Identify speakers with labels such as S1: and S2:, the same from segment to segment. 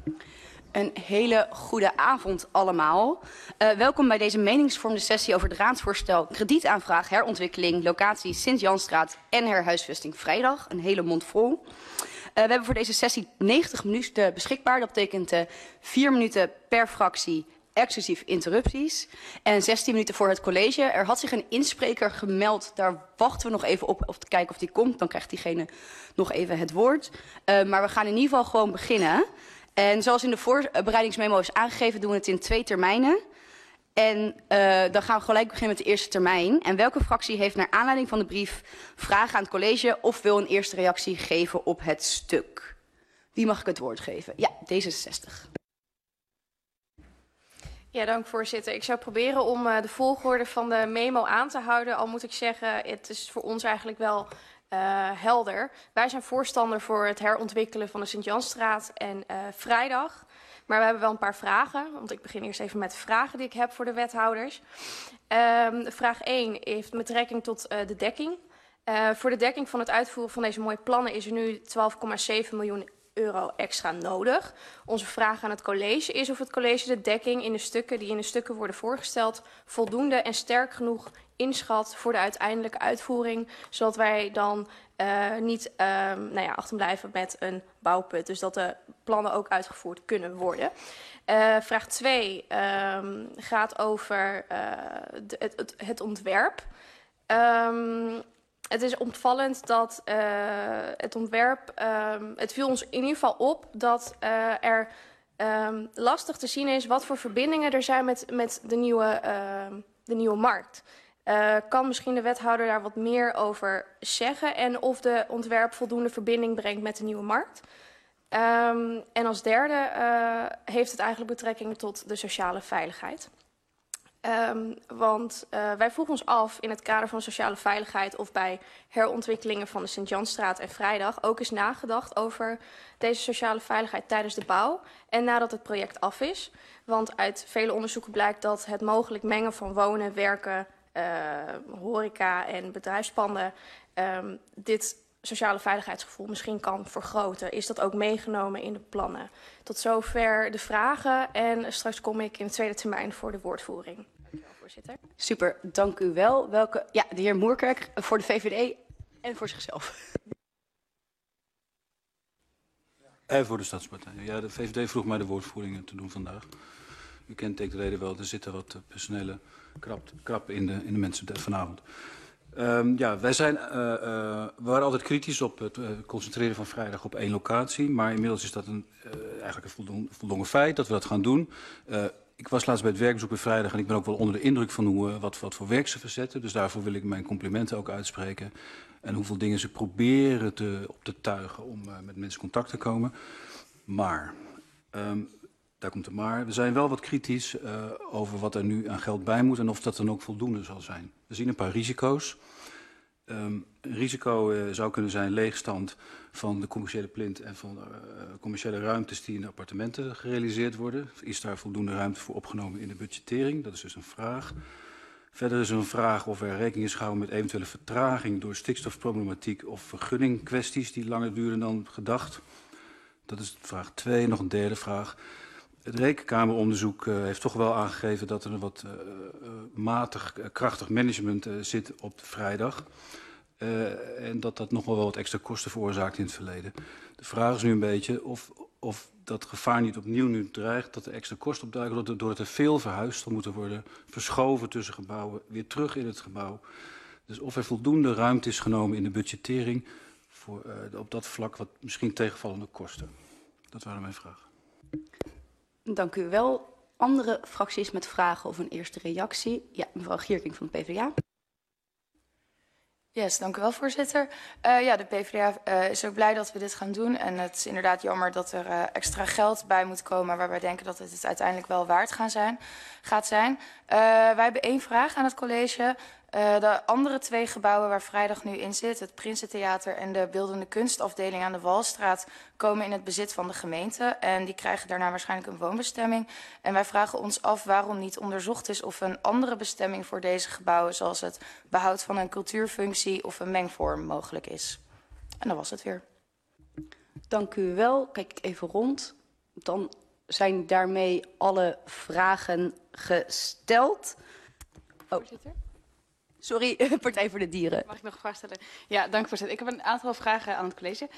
S1: Een hele goede avond allemaal. Welkom bij deze meningsvormende sessie over het raadsvoorstel kredietaanvraag, herontwikkeling, locatie Sint-Janstraat en herhuisvesting vrijdag. Een hele mond vol. We hebben voor deze sessie 90 minuten beschikbaar. Dat betekent 4 minuten per fractie, exclusief interrupties. En 16 minuten voor het college. Er had zich een inspreker gemeld. Daar wachten we nog even op te kijken of die komt. Dan krijgt diegene nog even het woord. Maar we gaan in ieder geval gewoon beginnen. En zoals in de voorbereidingsmemo is aangegeven, doen we het in 2 termijnen. En dan gaan we gelijk beginnen met de eerste termijn. En welke fractie heeft naar aanleiding van de brief vragen aan het college of wil een eerste reactie geven op het stuk? Wie mag ik het woord geven? Ja, D66.
S2: Ja, dank voorzitter. Ik zou proberen om de volgorde van de memo aan te houden. Al moet ik zeggen, het is voor ons eigenlijk wel helder. Wij zijn voorstander voor het herontwikkelen van de Sint-Janstraat en vrijdag. Maar we hebben wel een paar vragen. Want ik begin eerst even met de vragen die ik heb voor de wethouders. Vraag 1 heeft betrekking tot de dekking. Voor de dekking van het uitvoeren van deze mooie plannen is er nu 12,7 miljoen euro extra nodig. Onze vraag aan het college is of het college de dekking in de stukken die in de stukken worden voorgesteld voldoende en sterk genoeg inschat voor de uiteindelijke uitvoering, zodat wij dan niet achterblijven met een bouwput. Dus dat de plannen ook uitgevoerd kunnen worden. Vraag 2 gaat over het ontwerp. Het is opvallend dat het ontwerp, het viel ons in ieder geval op dat er lastig te zien is wat voor verbindingen er zijn met de nieuwe markt. Kan misschien de wethouder daar wat meer over zeggen en of de ontwerp voldoende verbinding brengt met de nieuwe markt? En als derde heeft het eigenlijk betrekking tot de sociale veiligheid. Want wij vroegen ons af in het kader van sociale veiligheid of bij herontwikkelingen van de Sint-Janstraat en vrijdag ook is nagedacht over deze sociale veiligheid tijdens de bouw en nadat het project af is. Want uit vele onderzoeken blijkt dat het mogelijk mengen van wonen, werken, horeca en bedrijfspanden dit sociale veiligheidsgevoel misschien kan vergroten. Is dat ook meegenomen in de plannen? Tot zover de vragen en straks kom ik in de tweede termijn voor de woordvoering. Dankjewel, voorzitter.
S1: Super, dank u wel. De heer Moerkerk voor de VVD en voor zichzelf.
S3: En voor de Stadspartij. Ja, de VVD vroeg mij de woordvoeringen te doen vandaag. U kent de reden wel, er zitten wat personele krap in de mensen vanavond. We waren altijd kritisch op het concentreren van vrijdag op 1 locatie. Maar inmiddels is dat eigenlijk een voldongen feit dat we dat gaan doen. Ik was laatst bij het werkbezoek bij vrijdag en ik ben ook wel onder de indruk van wat voor werk ze verzetten. Dus daarvoor wil ik mijn complimenten ook uitspreken. En hoeveel dingen ze proberen op te tuigen om met mensen in contact te komen. Maar, daar komt het maar. We zijn wel wat kritisch over wat er nu aan geld bij moet en of dat dan ook voldoende zal zijn. We zien een paar risico's. Een risico zou kunnen zijn leegstand van de commerciële plint en van commerciële ruimtes die in de appartementen gerealiseerd worden. Is daar voldoende ruimte voor opgenomen in de budgettering? Dat is dus een vraag. Verder is er een vraag of er rekening is gehouden met eventuele vertraging door stikstofproblematiek of vergunningkwesties die langer duren dan gedacht. Dat is vraag 2. Nog een derde vraag. Het Rekenkameronderzoek heeft toch wel aangegeven dat er een wat matig, krachtig management zit op vrijdag. En dat nog wel wat extra kosten veroorzaakt in het verleden. De vraag is nu een beetje of dat gevaar niet opnieuw nu dreigt, dat er extra kosten opduiken, doordat er veel verhuisd zal moeten worden, verschoven tussen gebouwen, weer terug in het gebouw. Dus of er voldoende ruimte is genomen in de budgettering voor op dat vlak wat misschien tegenvallende kosten. Dat waren mijn vragen.
S1: Dank u wel. Andere fracties met vragen of een eerste reactie? Ja, mevrouw Gierking van de PvdA.
S4: Yes, dank u wel, voorzitter. De PvdA is ook blij dat we dit gaan doen. En het is inderdaad jammer dat er extra geld bij moet komen, waar wij denken dat het uiteindelijk wel waard gaat zijn. Wij hebben 1 vraag aan het college. De andere 2 gebouwen waar vrijdag nu in zit, het Prinsentheater en de Beeldende Kunstafdeling aan de Walstraat, komen in het bezit van de gemeente. En die krijgen daarna waarschijnlijk een woonbestemming. En wij vragen ons af waarom niet onderzocht is of een andere bestemming voor deze gebouwen, zoals het behoud van een cultuurfunctie of een mengvorm, mogelijk is. En dat was het weer.
S1: Dank u wel. Kijk ik even rond. Dan zijn daarmee alle vragen gesteld.
S2: Voorzitter?
S1: Sorry, Partij voor de Dieren.
S2: Mag ik nog een vraag stellen? Ja, dank voorzitter. Ik heb een aantal vragen aan het college.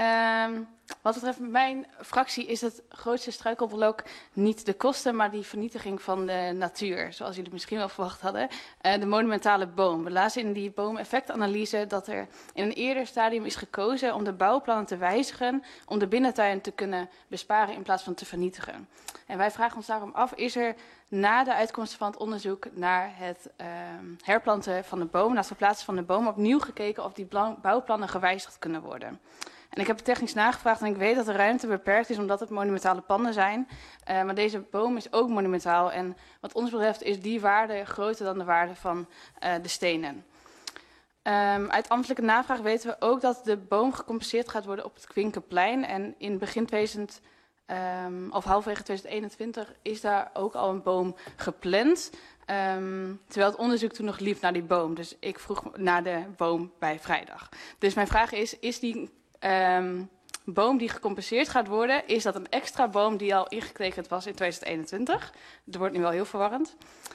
S2: Wat betreft mijn fractie is het grootste struikelblok niet de kosten, maar die vernietiging van de natuur. Zoals jullie misschien wel verwacht hadden. De monumentale boom. We lazen in die boomeffectanalyse dat er in een eerder stadium is gekozen om de bouwplannen te wijzigen, om de binnentuin te kunnen besparen in plaats van te vernietigen. En wij vragen ons daarom af, is er na de uitkomsten van het onderzoek naar het herplanten van de boom, naar het verplaatsen van de boom, opnieuw gekeken of die bouwplannen gewijzigd kunnen worden? En ik heb het technisch nagevraagd en ik weet dat de ruimte beperkt is omdat het monumentale panden zijn. Maar deze boom is ook monumentaal en wat ons betreft is die waarde groter dan de waarde van de stenen. Uit ambtelijke navraag weten we ook dat de boom gecompenseerd gaat worden op het Kwinkenplein. En in begin 2000, of halverwege 2021 is daar ook al een boom gepland. Terwijl het onderzoek toen nog liep naar die boom. Dus ik vroeg naar de boom bij vrijdag. Dus mijn vraag is die boom die gecompenseerd gaat worden, is dat een extra boom die al ingetekend was in 2021? Dat wordt nu wel heel verwarrend.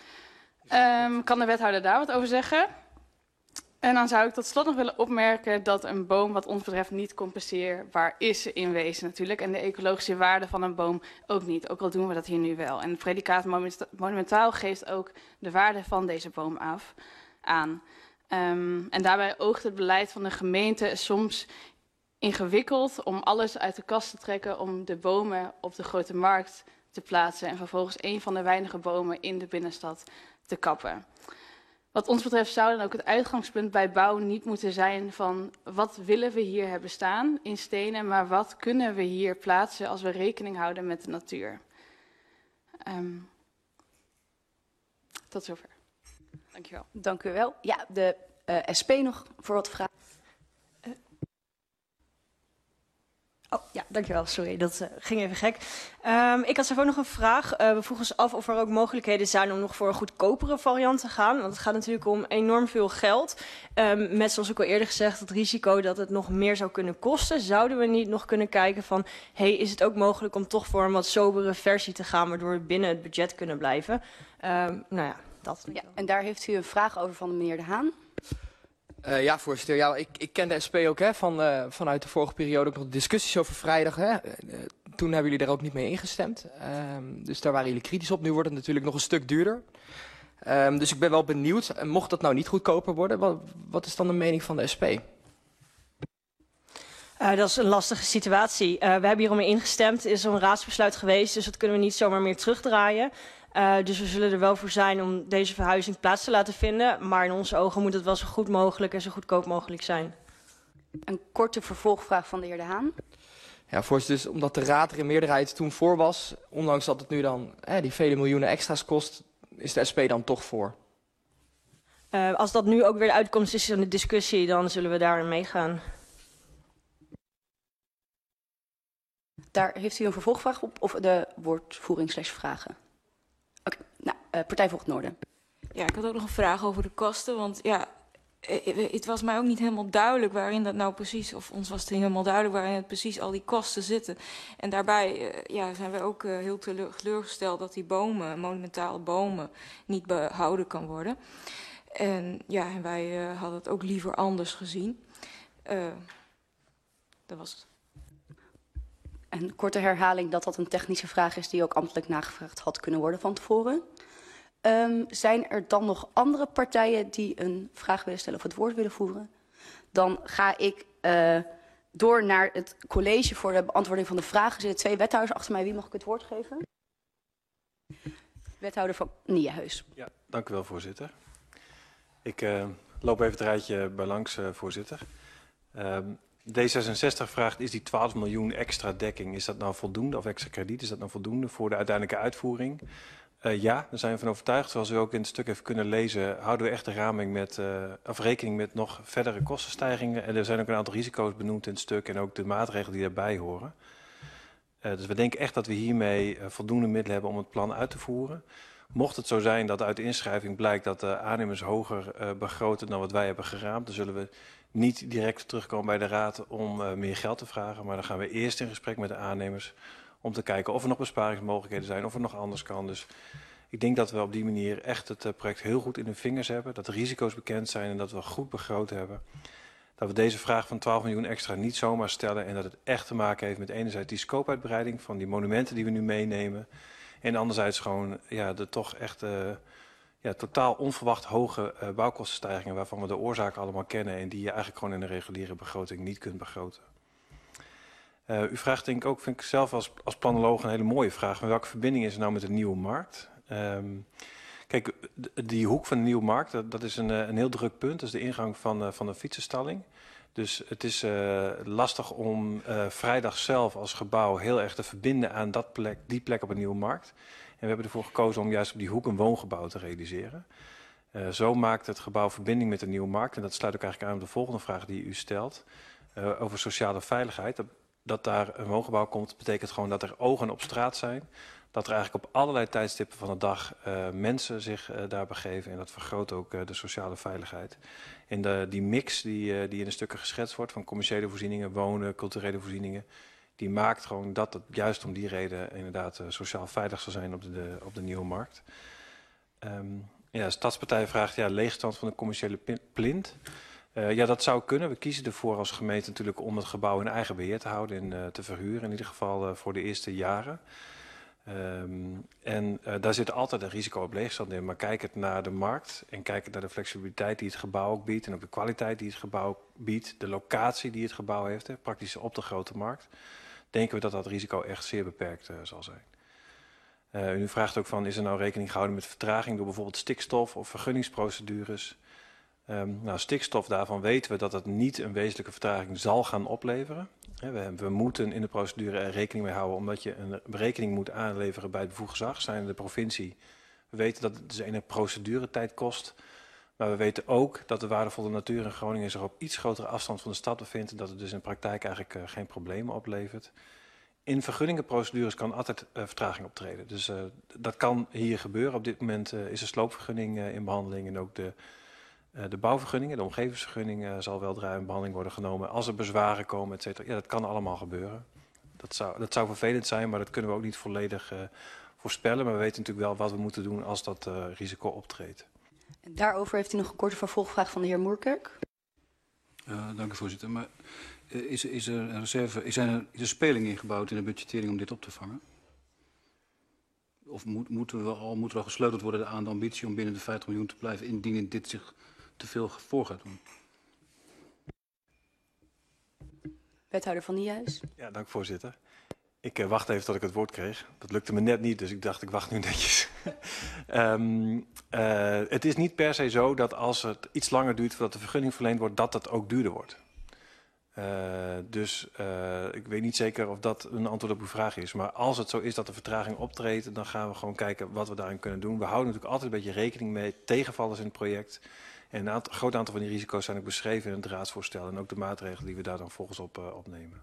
S2: Kan de wethouder daar wat over zeggen? En dan zou ik tot slot nog willen opmerken dat een boom wat ons betreft niet compenseerbaar is in wezen natuurlijk. En de ecologische waarde van een boom ook niet, ook al doen we dat hier nu wel. En het predicaat monumentaal geeft ook de waarde van deze boom aan. En daarbij oogt het beleid van de gemeente soms ingewikkeld om alles uit de kast te trekken, om de bomen op de grote markt te plaatsen en vervolgens een van de weinige bomen in de binnenstad te kappen. Wat ons betreft zou dan ook het uitgangspunt bij bouw niet moeten zijn van wat willen we hier hebben staan in stenen, maar wat kunnen we hier plaatsen als we rekening houden met de natuur. Tot zover. Dankjewel.
S1: Dank u wel. Ja, de SP nog voor wat vragen.
S5: Oh, ja, dankjewel. Sorry, dat ging even gek. Ik had zelf ook nog een vraag. We vroegen ons af of er ook mogelijkheden zijn om nog voor een goedkopere variant te gaan. Want het gaat natuurlijk om enorm veel geld. Met, zoals ik al eerder gezegd, het risico dat het nog meer zou kunnen kosten. Zouden we niet nog kunnen kijken van, is het ook mogelijk om toch voor een wat sobere versie te gaan, waardoor we binnen het budget kunnen blijven? Nou ja, dat.
S1: Ja, en daar heeft u een vraag over van de meneer De Haan.
S6: Ja, voorzitter. Ja, ik ken de SP ook vanuit de vorige periode ook nog de discussies over vrijdag. Toen hebben jullie daar ook niet mee ingestemd. Dus daar waren jullie kritisch op. Nu wordt het natuurlijk nog een stuk duurder. Dus ik ben wel benieuwd, mocht dat nou niet goedkoper worden, wat is dan de mening van de SP?
S5: Dat is een lastige situatie. We hebben hier al mee ingestemd. Er is al een raadsbesluit geweest, dus dat kunnen we niet zomaar meer terugdraaien. Dus we zullen er wel voor zijn om deze verhuizing plaats te laten vinden. Maar in onze ogen moet het wel zo goed mogelijk en zo goedkoop mogelijk zijn.
S1: Een korte vervolgvraag van de heer De Haan.
S6: Ja, voorzitter, dus omdat de raad er in meerderheid toen voor was, ondanks dat het nu dan die vele miljoenen extra's kost, is de SP dan toch voor?
S5: Als dat nu ook weer de uitkomst is van de discussie, dan zullen we daarin meegaan.
S1: Daar heeft u een vervolgvraag op of de woordvoering/vragen? Oké, nou, Partij voor het Noorden.
S7: Ja, ik had ook nog een vraag over de kosten, want ja, het was mij ook niet helemaal duidelijk waarin dat nou precies, of ons was het niet helemaal duidelijk waarin het precies al die kosten zitten. En daarbij zijn we ook heel teleurgesteld dat die bomen, monumentale bomen, niet behouden kan worden. En ja, en wij hadden het ook liever anders gezien. Dat was het.
S1: Een korte herhaling dat een technische vraag is die ook ambtelijk nagevraagd had kunnen worden van tevoren. Zijn er dan nog andere partijen die een vraag willen stellen of het woord willen voeren? Dan ga ik door naar het college voor de beantwoording van de vragen. Er zitten 2 wethouders achter mij. Wie mag ik het woord geven? Wethouder van Nijenhuis.
S8: Ja, dank u wel, voorzitter. Ik loop even het rijtje bij langs, voorzitter. D66 vraagt, is die 12 miljoen extra dekking, is dat nou voldoende, of extra krediet, is dat nou voldoende voor de uiteindelijke uitvoering? Ja, daar zijn we van overtuigd. Zoals u ook in het stuk heeft kunnen lezen, houden we echt rekening met nog verdere kostenstijgingen. En er zijn ook een aantal risico's benoemd in het stuk en ook de maatregelen die daarbij horen. Dus we denken echt dat we hiermee voldoende middelen hebben om het plan uit te voeren. Mocht het zo zijn dat uit de inschrijving blijkt dat de aannemers hoger begroten dan wat wij hebben geraamd, dan zullen we niet direct terugkomen bij de raad om meer geld te vragen. Maar dan gaan we eerst in gesprek met de aannemers om te kijken of er nog besparingsmogelijkheden zijn, of er nog anders kan. Dus ik denk dat we op die manier echt het project heel goed in de vingers hebben. Dat de risico's bekend zijn en dat we goed begroot hebben. Dat we deze vraag van 12 miljoen extra niet zomaar stellen. En dat het echt te maken heeft met enerzijds die scopeuitbreiding van die monumenten die we nu meenemen. En anderzijds gewoon de toch echt totaal onverwacht hoge bouwkostenstijgingen waarvan we de oorzaken allemaal kennen. En die je eigenlijk gewoon in een reguliere begroting niet kunt begroten. U vraagt denk ik ook, vind ik zelf als planoloog een hele mooie vraag. Maar welke verbinding is er nou met de Nieuwe Markt? Kijk, die hoek van de Nieuwe Markt, dat is een heel druk punt. Dat is de ingang van de fietsenstalling. Dus het is lastig om vrijdag zelf als gebouw heel erg te verbinden aan die plek op een Nieuwe Markt. En we hebben ervoor gekozen om juist op die hoek een woongebouw te realiseren. Zo maakt het gebouw verbinding met de Nieuwe Markt. En dat sluit ook eigenlijk aan op de volgende vraag die u stelt. Over sociale veiligheid. Dat daar een woongebouw komt, betekent gewoon dat er ogen op straat zijn. Dat er eigenlijk op allerlei tijdstippen van de dag mensen zich daar begeven. En dat vergroot ook de sociale veiligheid. En die mix die in de stukken geschetst wordt van commerciële voorzieningen, wonen, culturele voorzieningen. Die maakt gewoon dat het juist om die reden inderdaad sociaal veilig zal zijn op de Nieuwe Markt. De Stadspartij vraagt leegstand van de commerciële plint. Dat zou kunnen. We kiezen ervoor als gemeente natuurlijk om het gebouw in eigen beheer te houden en te verhuren. In ieder geval voor de eerste jaren. Daar zit altijd een risico op leegstand in. Maar kijk het naar de markt en kijk het naar de flexibiliteit die het gebouw ook biedt. En ook de kwaliteit die het gebouw biedt. De locatie die het gebouw heeft, praktisch op de grote markt. Denken we dat dat risico echt zeer beperkt zal zijn. U vraagt ook van, is er nou rekening gehouden met vertraging door bijvoorbeeld stikstof of vergunningsprocedures? Stikstof, daarvan weten we dat het niet een wezenlijke vertraging zal gaan opleveren. We moeten in de procedure er rekening mee houden, omdat je een berekening moet aanleveren bij het bevoegd gezag, zijn de provincie. We weten dat het dus een proceduretijd kost. Maar we weten ook dat de waardevolle natuur in Groningen zich op iets grotere afstand van de stad bevindt. En dat het dus in de praktijk eigenlijk geen problemen oplevert. In vergunningenprocedures kan altijd vertraging optreden. Dus dat kan hier gebeuren. Op dit moment is de sloopvergunning in behandeling en ook de bouwvergunningen, de omgevingsvergunning zal weldra in behandeling worden genomen. Als er bezwaren komen, et cetera. Ja, dat kan allemaal gebeuren. Dat zou vervelend zijn, maar dat kunnen we ook niet volledig voorspellen. Maar we weten natuurlijk wel wat we moeten doen als dat risico optreedt.
S1: En daarover heeft u nog een korte vervolgvraag van de heer Moerkerk.
S3: Dank u, voorzitter. Maar is er een reserve, is er speling ingebouwd in de budgettering om dit op te vangen? Of moet er al gesleuteld worden aan de ambitie om binnen de 50 miljoen te blijven, indien dit zich te veel voor gaat doen?
S1: Wethouder Van Niehuis.
S8: Ja, dank voorzitter. Ik wacht even tot ik het woord kreeg. Dat lukte me net niet, dus ik dacht ik wacht nu netjes. Het is niet per se zo dat als het iets langer duurt voordat de vergunning verleend wordt, dat het ook duurder wordt. Ik weet niet zeker of dat een antwoord op uw vraag is. Maar als het zo is dat de vertraging optreedt, dan gaan we gewoon kijken wat we daarin kunnen doen. We houden natuurlijk altijd een beetje rekening met tegenvallers in het project. En een groot aantal van die risico's zijn ook beschreven in het raadsvoorstel. En ook de maatregelen die we daar dan volgens op opnemen.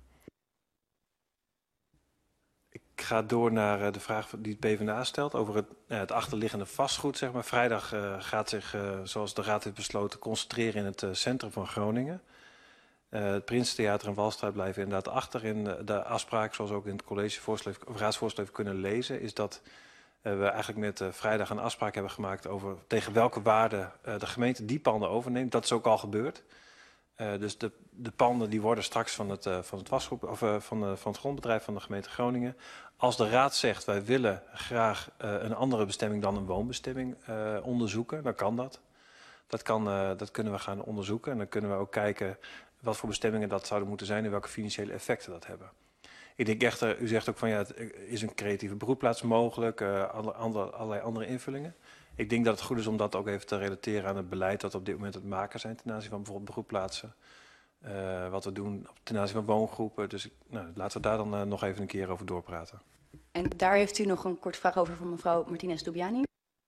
S8: Ik ga door naar de vraag die het PvdA stelt over het achterliggende vastgoed. Zeg maar. Vrijdag gaat zich, zoals de raad heeft besloten, concentreren in het centrum van Groningen. Het Prinsentheater en Walstraat blijven inderdaad achter. In de afspraak, zoals ook in het raadsvoorstel heeft kunnen lezen, is dat we eigenlijk met vrijdag een afspraak hebben gemaakt over tegen welke waarde de gemeente die panden overneemt. Dat is ook al gebeurd. Dus de panden die worden straks van het vastgoed, of van het grondbedrijf van de gemeente Groningen. Als de raad zegt wij willen graag een andere bestemming dan een woonbestemming onderzoeken, dan kan dat. Dat kunnen we gaan onderzoeken en dan kunnen we ook kijken wat voor bestemmingen dat zouden moeten zijn en welke financiële effecten dat hebben. Ik denk echter, u zegt ook van is een creatieve broedplaats mogelijk, allerlei andere invullingen. Ik denk dat het goed is om dat ook even te relateren aan het beleid dat we op dit moment het maken zijn ten aanzien van bijvoorbeeld broedplaatsen. Wat we doen ten aanzien van woongroepen. Dus laten we daar dan nog even een keer over doorpraten.
S1: En daar heeft u nog een korte vraag over van mevrouw Martinez Dubiani.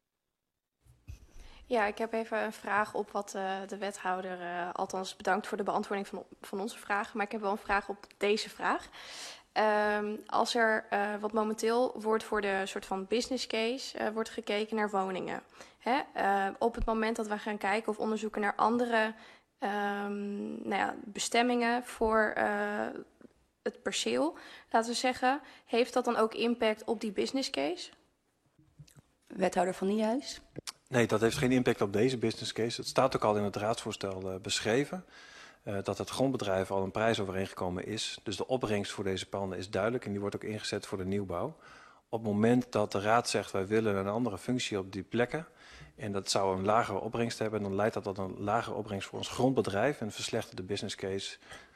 S2: Ja, ik heb even een vraag op wat de wethouder, althans bedankt voor de beantwoording van onze vragen. Maar ik heb wel een vraag op deze vraag. Als er wat momenteel wordt voor de soort van business case wordt gekeken naar woningen. Op het moment dat we gaan kijken of onderzoeken naar andere bestemmingen voor het perceel, laten we zeggen, heeft dat dan ook impact op die business case?
S1: Wethouder Van Niehuis.
S8: Nee, dat heeft geen impact op deze business case. Het staat ook al in het raadsvoorstel beschreven. Dat het grondbedrijf al een prijs overeengekomen is. Dus de opbrengst voor deze panden is duidelijk en die wordt ook ingezet voor de nieuwbouw. Op het moment dat de raad zegt wij willen een andere functie op die plekken en dat zou een lagere opbrengst hebben, dan leidt dat tot een lagere opbrengst voor ons grondbedrijf en verslechtert de business case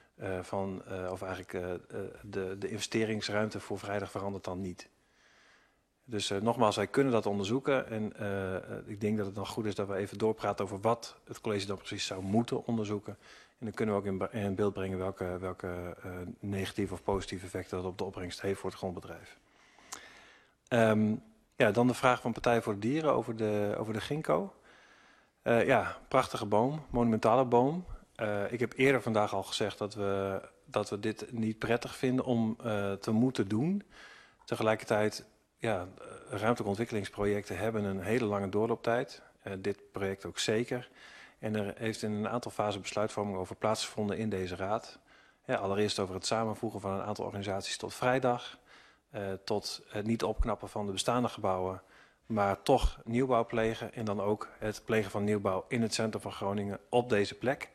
S8: de investeringsruimte voor vrijdag verandert dan niet. Dus nogmaals, wij kunnen dat onderzoeken en ik denk dat het dan goed is dat we even doorpraten over wat het college dan precies zou moeten onderzoeken. En dan kunnen we ook in beeld brengen welke negatieve of positieve effecten dat op de opbrengst heeft voor het grondbedrijf. Dan de vraag van Partij voor de Dieren over de ginkgo. Prachtige boom, monumentale boom. Ik heb eerder vandaag al gezegd dat we dit niet prettig vinden om te moeten doen. Tegelijkertijd, ruimtelijke ontwikkelingsprojecten hebben een hele lange doorlooptijd. Dit project ook zeker. En er heeft in een aantal fasen besluitvorming over plaatsgevonden in deze raad. Allereerst over het samenvoegen van een aantal organisaties tot vrijdag. Tot het niet opknappen van de bestaande gebouwen, maar toch nieuwbouw plegen. En dan ook het plegen van nieuwbouw in het centrum van Groningen op deze plek.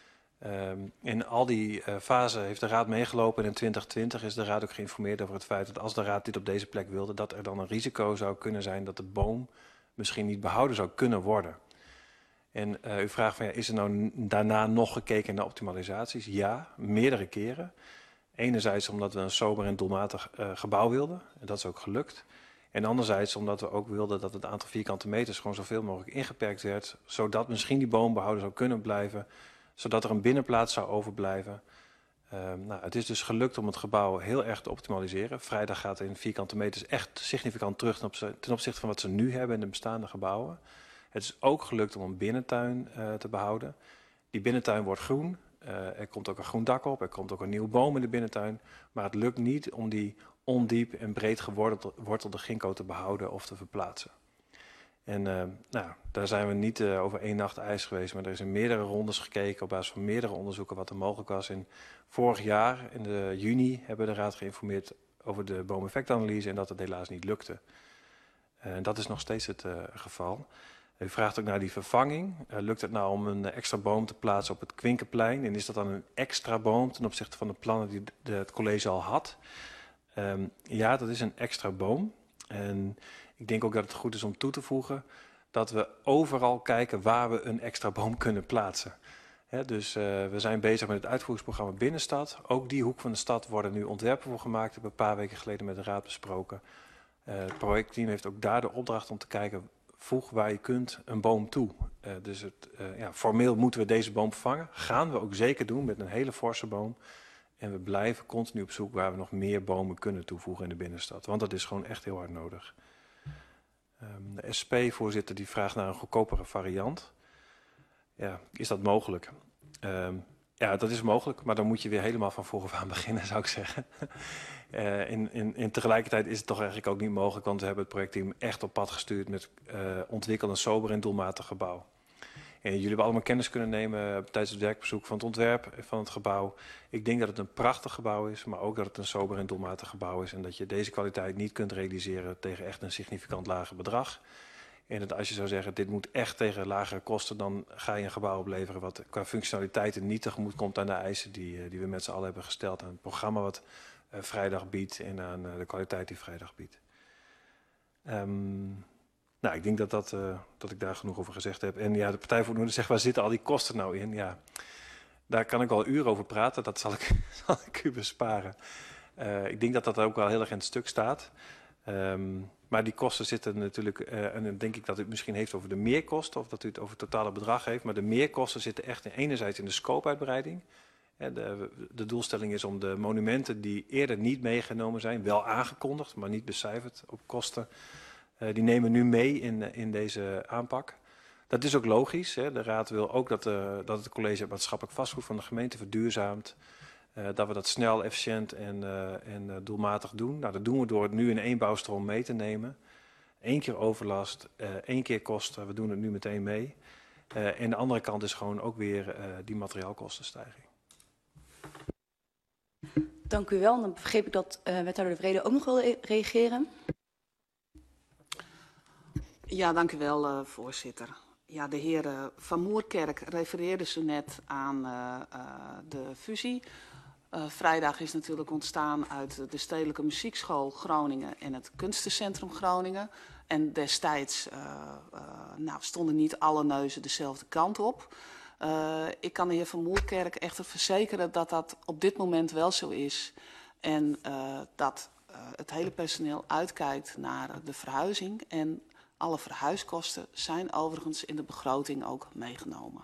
S8: In al die fasen heeft de raad meegelopen en in 2020 is de raad ook geïnformeerd over het feit dat als de raad dit op deze plek wilde, dat er dan een risico zou kunnen zijn dat de boom misschien niet behouden zou kunnen worden. En u vraagt van is er nou daarna nog gekeken naar optimalisaties? Ja, meerdere keren. Enerzijds omdat we een sober en doelmatig gebouw wilden. En dat is ook gelukt. En anderzijds omdat we ook wilden dat het aantal vierkante meters gewoon zoveel mogelijk ingeperkt werd. Zodat misschien die boom behouden zou kunnen blijven. Zodat er een binnenplaats zou overblijven. Het is dus gelukt om het gebouw heel erg te optimaliseren. Vrijdag gaat in vierkante meters echt significant terug ten opzichte van wat ze nu hebben in de bestaande gebouwen. Het is ook gelukt om een binnentuin te behouden. Die binnentuin wordt groen. Er komt ook een groen dak op, er komt ook een nieuwe boom in de binnentuin. Maar het lukt niet om die ondiep en breed gewortelde ginkgo te behouden of te verplaatsen. En daar zijn we niet over één nacht ijs geweest, maar er is in meerdere rondes gekeken op basis van meerdere onderzoeken wat er mogelijk was. En vorig jaar, in de juni, hebben we de raad geïnformeerd over de boomeffectanalyse en dat het helaas niet lukte. En dat is nog steeds het geval. U vraagt ook naar die vervanging. Lukt het nou om een extra boom te plaatsen op het Kwinkenplein? En is dat dan een extra boom ten opzichte van de plannen die het college al had? Ja, dat is een extra boom. En ik denk ook dat het goed is om toe te voegen dat we overal kijken waar we een extra boom kunnen plaatsen. Dus we zijn bezig met het uitvoeringsprogramma Binnenstad. Ook die hoek van de stad worden nu ontwerpen voor gemaakt. Dat hebben we een paar weken geleden met de raad besproken. Het projectteam heeft ook daar de opdracht om te kijken, voeg waar je kunt een boom toe. Formeel moeten we deze boom vervangen. Gaan we ook zeker doen met een hele forse boom. En we blijven continu op zoek waar we nog meer bomen kunnen toevoegen in de binnenstad. Want dat is gewoon echt heel hard nodig. De SP-voorzitter die vraagt naar een goedkopere variant. Ja, is dat mogelijk? Ja, dat is mogelijk, maar dan moet je weer helemaal van vooraf aan beginnen, zou ik zeggen. En tegelijkertijd is het toch eigenlijk ook niet mogelijk, want we hebben het projectteam echt op pad gestuurd met ontwikkel een sober en doelmatig gebouw. En jullie hebben allemaal kennis kunnen nemen tijdens het werkbezoek van het ontwerp van het gebouw. Ik denk dat het een prachtig gebouw is, maar ook dat het een sober en doelmatig gebouw is. En dat je deze kwaliteit niet kunt realiseren tegen echt een significant lager bedrag. En dat als je zou zeggen, dit moet echt tegen lagere kosten, dan ga je een gebouw opleveren wat qua functionaliteiten niet tegemoet komt aan de eisen die we met z'n allen hebben gesteld. Aan het programma wat vrijdag biedt en aan de kwaliteit die vrijdag biedt. Ik denk dat ik daar genoeg over gezegd heb. En ja, de Partij voor de Noorden zegt, waar zitten al die kosten nou in? Ja, daar kan ik wel uren over praten, dat zal ik u besparen. Ik denk dat dat ook wel heel erg in het stuk staat. Maar die kosten zitten natuurlijk, en dan denk ik dat u het misschien heeft over de meerkosten, of dat u het over het totale bedrag heeft. Maar de meerkosten zitten echt enerzijds in de scope-uitbreiding. De doelstelling is om de monumenten die eerder niet meegenomen zijn, wel aangekondigd, maar niet becijferd op kosten, die nemen nu mee in deze aanpak. Dat is ook logisch. De raad wil ook dat het college het maatschappelijk vastgoed van de gemeente verduurzaamt. Dat we dat snel, efficiënt en doelmatig doen. Nou, dat doen we door het nu in één bouwstroom mee te nemen. 1 keer overlast, 1 keer kosten. We doen het nu meteen mee. En de andere kant is gewoon ook weer die materiaalkostenstijging.
S1: Dank u wel. Dan begreep ik dat wethouder De Vrede ook nog wil reageren.
S9: Ja, dank u wel, voorzitter. Ja, de heer Van Moerkerk refereerde zo net aan de fusie. Vrijdag is natuurlijk ontstaan uit de Stedelijke Muziekschool Groningen en het Kunstencentrum Groningen. En destijds stonden niet alle neuzen dezelfde kant op. Ik kan de heer Van Moerkerk echter verzekeren dat dat op dit moment wel zo is. En dat het hele personeel uitkijkt naar de verhuizing. En alle verhuiskosten zijn overigens in de begroting ook meegenomen.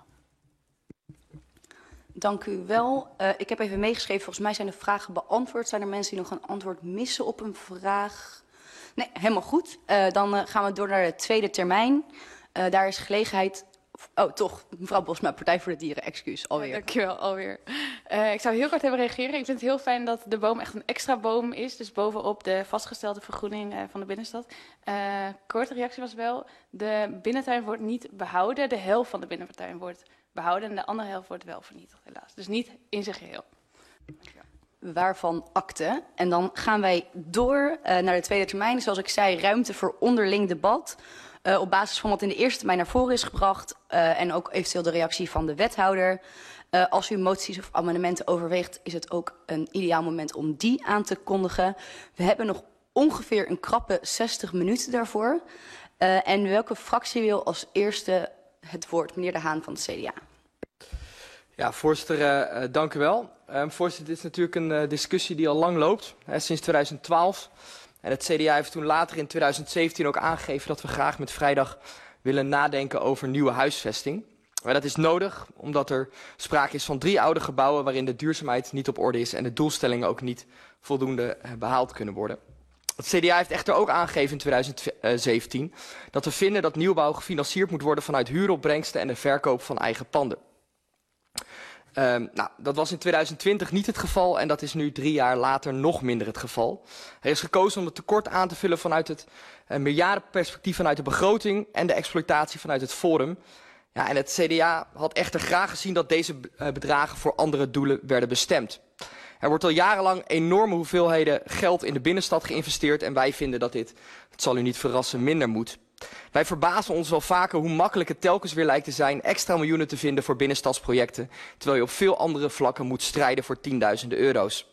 S1: Dank u wel. Ik heb even meegeschreven, volgens mij zijn de vragen beantwoord. Zijn er mensen die nog een antwoord missen op een vraag? Nee, helemaal goed. Dan gaan we door naar de tweede termijn. Daar is gelegenheid... Oh, toch. Mevrouw Bosma, Partij voor de Dieren. Excuus, alweer.
S10: Ja, dankjewel, alweer. Ik zou heel kort even reageren. Ik vind het heel fijn dat de boom echt een extra boom is. Dus bovenop de vastgestelde vergroening van de binnenstad. Korte reactie was wel, de binnentuin wordt niet behouden. De helft van de binnentuin wordt behouden en de andere helft wordt wel vernietigd, helaas. Dus niet in zijn geheel.
S1: Waarvan akte. En dan gaan wij door naar de tweede termijn. Zoals ik zei, ruimte voor onderling debat. Op basis van wat in de eerste termijn naar voren is gebracht. En ook eventueel de reactie van de wethouder. Als u moties of amendementen overweegt, is het ook een ideaal moment om die aan te kondigen. We hebben nog ongeveer een krappe 60 minuten daarvoor. En welke fractie wil als eerste het woord? Meneer De Haan van het CDA.
S6: Ja, voorzitter, dank u wel. Voorzitter, dit is natuurlijk een discussie die al lang loopt, sinds 2012. En het CDA heeft toen later in 2017 ook aangegeven dat we graag met vrijdag willen nadenken over nieuwe huisvesting. Maar dat is nodig omdat er sprake is van 3 oude gebouwen waarin de duurzaamheid niet op orde is en de doelstellingen ook niet voldoende behaald kunnen worden. Het CDA heeft echter ook aangegeven in 2017 dat we vinden dat nieuwbouw gefinancierd moet worden vanuit huuropbrengsten en de verkoop van eigen panden. Dat was in 2020 niet het geval en dat is nu 3 jaar later nog minder het geval. Er is gekozen om het tekort aan te vullen vanuit het miljardenperspectief vanuit de begroting en de exploitatie vanuit het Forum. Ja, en het CDA had echter graag gezien dat deze bedragen voor andere doelen werden bestemd. Er wordt al jarenlang enorme hoeveelheden geld in de binnenstad geïnvesteerd en wij vinden dat dit, het zal u niet verrassen, minder moet. Wij verbazen ons wel vaker hoe makkelijk het telkens weer lijkt te zijn extra miljoenen te vinden voor binnenstadsprojecten, terwijl je op veel andere vlakken moet strijden voor tienduizenden euro's.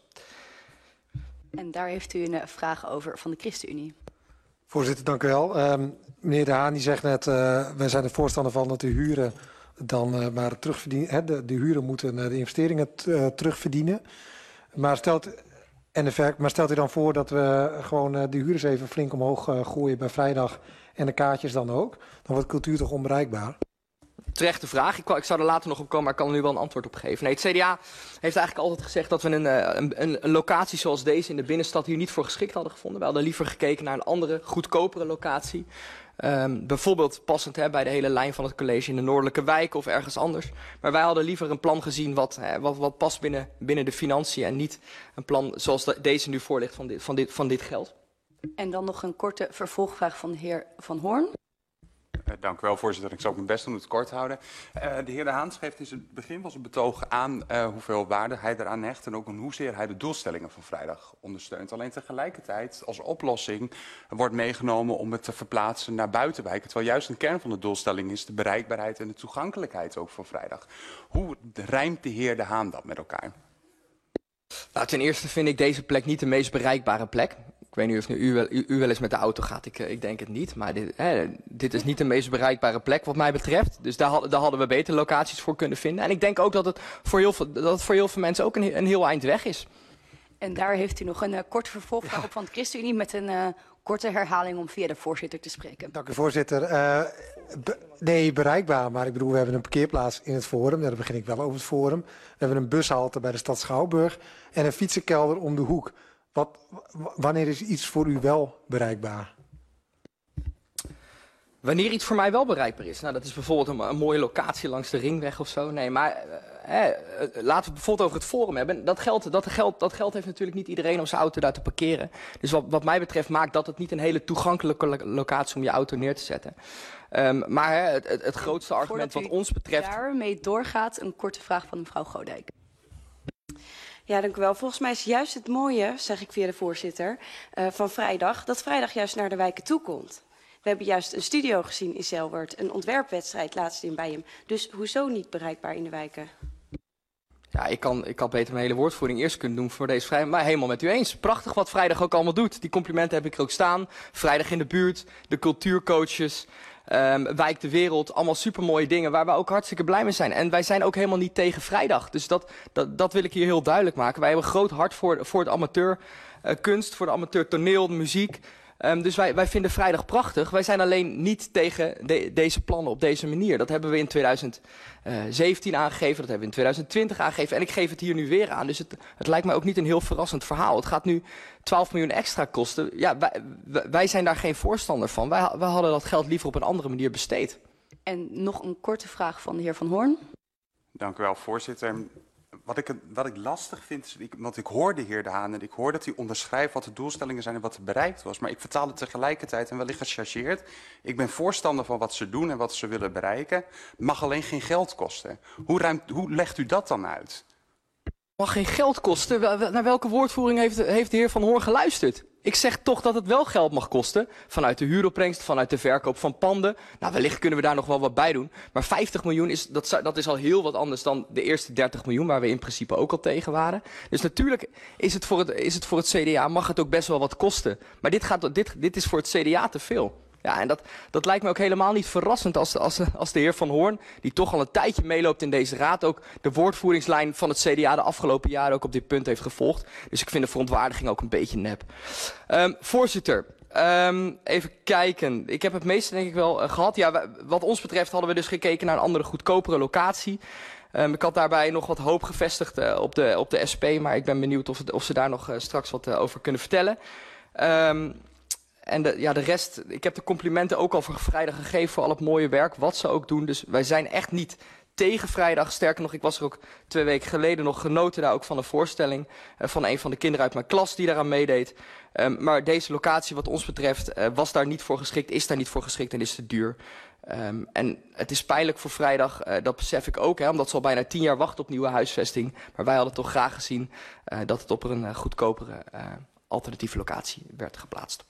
S1: En daar heeft u een vraag over van de ChristenUnie.
S11: Voorzitter, dank u wel. Meneer De Haan die zegt net, wij zijn er voorstander van dat de huren dan maar terugverdienen. De huren moeten de investeringen terugverdienen. Maar stelt u dan voor dat we gewoon de huren eens even flink omhoog gooien bij vrijdag en de kaartjes dan ook? Dan wordt cultuur toch onbereikbaar?
S6: Terechte vraag. Ik zou er later nog op komen, maar ik kan er nu wel een antwoord op geven. Nee, het CDA heeft eigenlijk altijd gezegd dat we een locatie zoals deze in de binnenstad hier niet voor geschikt hadden gevonden. We hadden liever gekeken naar een andere, goedkopere locatie. Bijvoorbeeld passend bij de hele lijn van het college in de noordelijke wijken of ergens anders. Maar wij hadden liever een plan gezien wat past binnen de financiën en niet een plan zoals deze nu voor ligt van dit geld.
S1: En dan nog een korte vervolgvraag van de heer Van Hoorn.
S12: Dank u wel, voorzitter. Ik zal ook mijn best doen het kort houden. De heer De Haan geeft in het begin van zijn betoog aan hoeveel waarde hij eraan hecht en ook hoezeer hij de doelstellingen van vrijdag ondersteunt. Alleen tegelijkertijd als oplossing wordt meegenomen om het te verplaatsen naar buitenwijken. Terwijl juist een kern van de doelstelling is de bereikbaarheid en de toegankelijkheid ook van vrijdag. Hoe rijmt de heer De Haan dat met elkaar?
S6: Nou, ten eerste vind ik deze plek niet de meest bereikbare plek. Ik weet niet of u wel eens met de auto gaat, ik denk het niet. Maar dit is niet de meest bereikbare plek wat mij betreft. Dus daar hadden we betere locaties voor kunnen vinden. En ik denk ook dat het voor heel veel mensen ook een heel eind weg is.
S1: En daar heeft u nog een korte vervolgvraag op van de ChristenUnie met een korte herhaling om via de voorzitter te spreken.
S11: Dank u, voorzitter. Nee, bereikbaar. Maar ik bedoel, we hebben een parkeerplaats in het Forum. Daar begin ik wel over het Forum. We hebben een bushalte bij de stad Schouwburg. En een fietsenkelder om de hoek. Wanneer is iets voor u wel bereikbaar?
S6: Wanneer iets voor mij wel bereikbaar is? Nou, dat is bijvoorbeeld een mooie locatie langs de Ringweg of zo. Nee, maar laten we het bijvoorbeeld over het Forum hebben. Dat geld heeft natuurlijk niet iedereen om zijn auto daar te parkeren. Dus wat mij betreft maakt dat niet een hele toegankelijke locatie om je auto neer te zetten. Maar het grootste argument wat ons betreft...
S1: Daarmee doorgaat een korte vraag van mevrouw Godijk.
S13: Ja, dank u wel. Volgens mij is juist het mooie, zeg ik via de voorzitter, van vrijdag, dat vrijdag juist naar de wijken toe komt. We hebben juist een studio gezien in Zelwerd, een ontwerpwedstrijd laatst in Bijhem. Dus hoezo niet bereikbaar in de wijken?
S6: Ja, ik had beter mijn hele woordvoering eerst kunnen doen voor deze vrijdag. Maar helemaal met u eens. Prachtig wat vrijdag ook allemaal doet. Die complimenten heb ik er ook staan. Vrijdag in de buurt, de cultuurcoaches, Wijk de Wereld. Allemaal supermooie dingen waar we ook hartstikke blij mee zijn. En wij zijn ook helemaal niet tegen vrijdag. Dus dat wil ik hier heel duidelijk maken. Wij hebben een groot hart voor het amateurkunst, voor de amateurtoneel, de muziek. Dus wij vinden vrijdag prachtig. Wij zijn alleen niet tegen deze plannen op deze manier. Dat hebben we in 2017 aangegeven, dat hebben we in 2020 aangegeven. En ik geef het hier nu weer aan. Dus het lijkt mij ook niet een heel verrassend verhaal. Het gaat nu 12 miljoen extra kosten. Ja, wij zijn daar geen voorstander van. Wij hadden dat geld liever op een andere manier besteed.
S1: En nog een korte vraag van de heer Van Hoorn.
S12: Dank u wel, voorzitter. Wat ik lastig vind, is, want ik hoor de heer De Haan en ik hoor dat hij onderschrijft wat de doelstellingen zijn en wat er bereikt was. Maar ik vertaal het tegelijkertijd en wellicht gechargeerd. Ik ben voorstander van wat ze doen en wat ze willen bereiken. Mag alleen geen geld kosten. Hoe legt u dat dan uit?
S6: Mag geen geld kosten? Naar welke woordvoering heeft de heer Van Hoorn geluisterd? Ik zeg toch dat het wel geld mag kosten. Vanuit de huuropbrengst, vanuit de verkoop van panden. Nou, wellicht kunnen we daar nog wel wat bij doen. Maar 50 miljoen dat is al heel wat anders dan de eerste 30 miljoen... waar we in principe ook al tegen waren. Dus natuurlijk is het voor het CDA, mag het ook best wel wat kosten. Maar dit is voor het CDA te veel. Ja, en dat lijkt me ook helemaal niet verrassend als de heer Van Hoorn, die toch al een tijdje meeloopt in deze raad, ook de woordvoeringslijn van het CDA de afgelopen jaren ook op dit punt heeft gevolgd. Dus ik vind de verontwaardiging ook een beetje nep. Voorzitter, even kijken. Ik heb het meeste denk ik wel gehad. Ja, wat ons betreft hadden we dus gekeken naar een andere goedkopere locatie. Ik had daarbij nog wat hoop gevestigd op de SP, maar ik ben benieuwd of ze daar nog straks wat over kunnen vertellen. En de rest, ik heb de complimenten ook al voor vrijdag gegeven voor al het mooie werk, wat ze ook doen. Dus wij zijn echt niet tegen vrijdag. Sterker nog, ik was er ook 2 weken geleden nog genoten daar ook van een voorstelling van een van de kinderen uit mijn klas die daaraan meedeed. Maar deze locatie wat ons betreft was daar niet voor geschikt, is daar niet voor geschikt en is te duur. En het is pijnlijk voor vrijdag, dat besef ik ook, omdat ze al bijna 10 jaar wachten op nieuwe huisvesting. Maar wij hadden toch graag gezien dat het op een goedkopere alternatieve locatie werd geplaatst.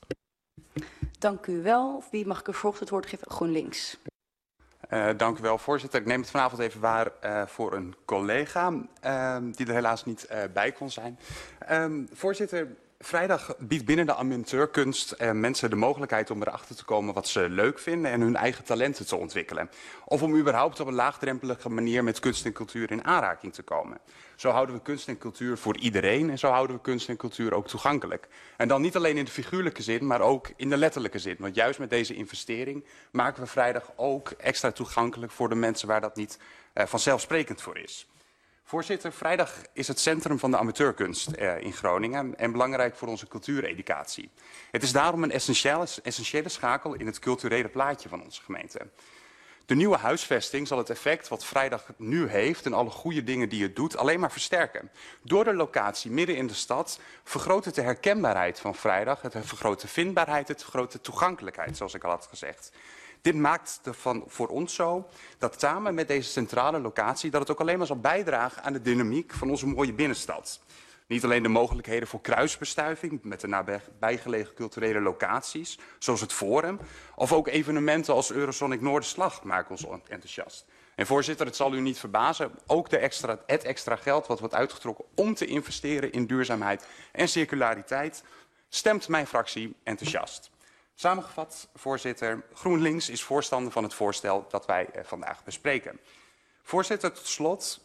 S1: Dank u wel. Wie mag ik er volgens het woord geven? GroenLinks.
S12: Dank u wel, voorzitter. Ik neem het vanavond even waar voor een collega die er helaas niet bij kon zijn. Voorzitter, vrijdag biedt binnen de amateurkunst mensen de mogelijkheid om erachter te komen wat ze leuk vinden en hun eigen talenten te ontwikkelen. Of om überhaupt op een laagdrempelige manier met kunst en cultuur in aanraking te komen. Zo houden we kunst en cultuur voor iedereen en zo houden we kunst en cultuur ook toegankelijk. En dan niet alleen in de figuurlijke zin, maar ook in de letterlijke zin. Want juist met deze investering maken we vrijdag ook extra toegankelijk voor de mensen waar dat niet vanzelfsprekend voor is. Voorzitter, vrijdag is het centrum van de amateurkunst in Groningen en belangrijk voor onze cultuureducatie. Het is daarom een essentiële schakel in het culturele plaatje van onze gemeente. De nieuwe huisvesting zal het effect wat vrijdag nu heeft en alle goede dingen die het doet alleen maar versterken. Door de locatie midden in de stad vergroot het de herkenbaarheid van vrijdag, het vergroot de vindbaarheid, het vergroot de toegankelijkheid, zoals ik al had gezegd. Dit maakt voor ons zo dat samen met deze centrale locatie dat het ook alleen maar zal bijdragen aan de dynamiek van onze mooie binnenstad. Niet alleen de mogelijkheden voor kruisbestuiving met de nabijgelegen culturele locaties, zoals het Forum, of ook evenementen als Eurosonic Noorderslag maken ons enthousiast. En voorzitter, het zal u niet verbazen, ook het extra geld wat wordt uitgetrokken om te investeren in duurzaamheid en circulariteit, stemt mijn fractie enthousiast. Samengevat, voorzitter, GroenLinks is voorstander van het voorstel dat wij vandaag bespreken. Voorzitter, tot slot,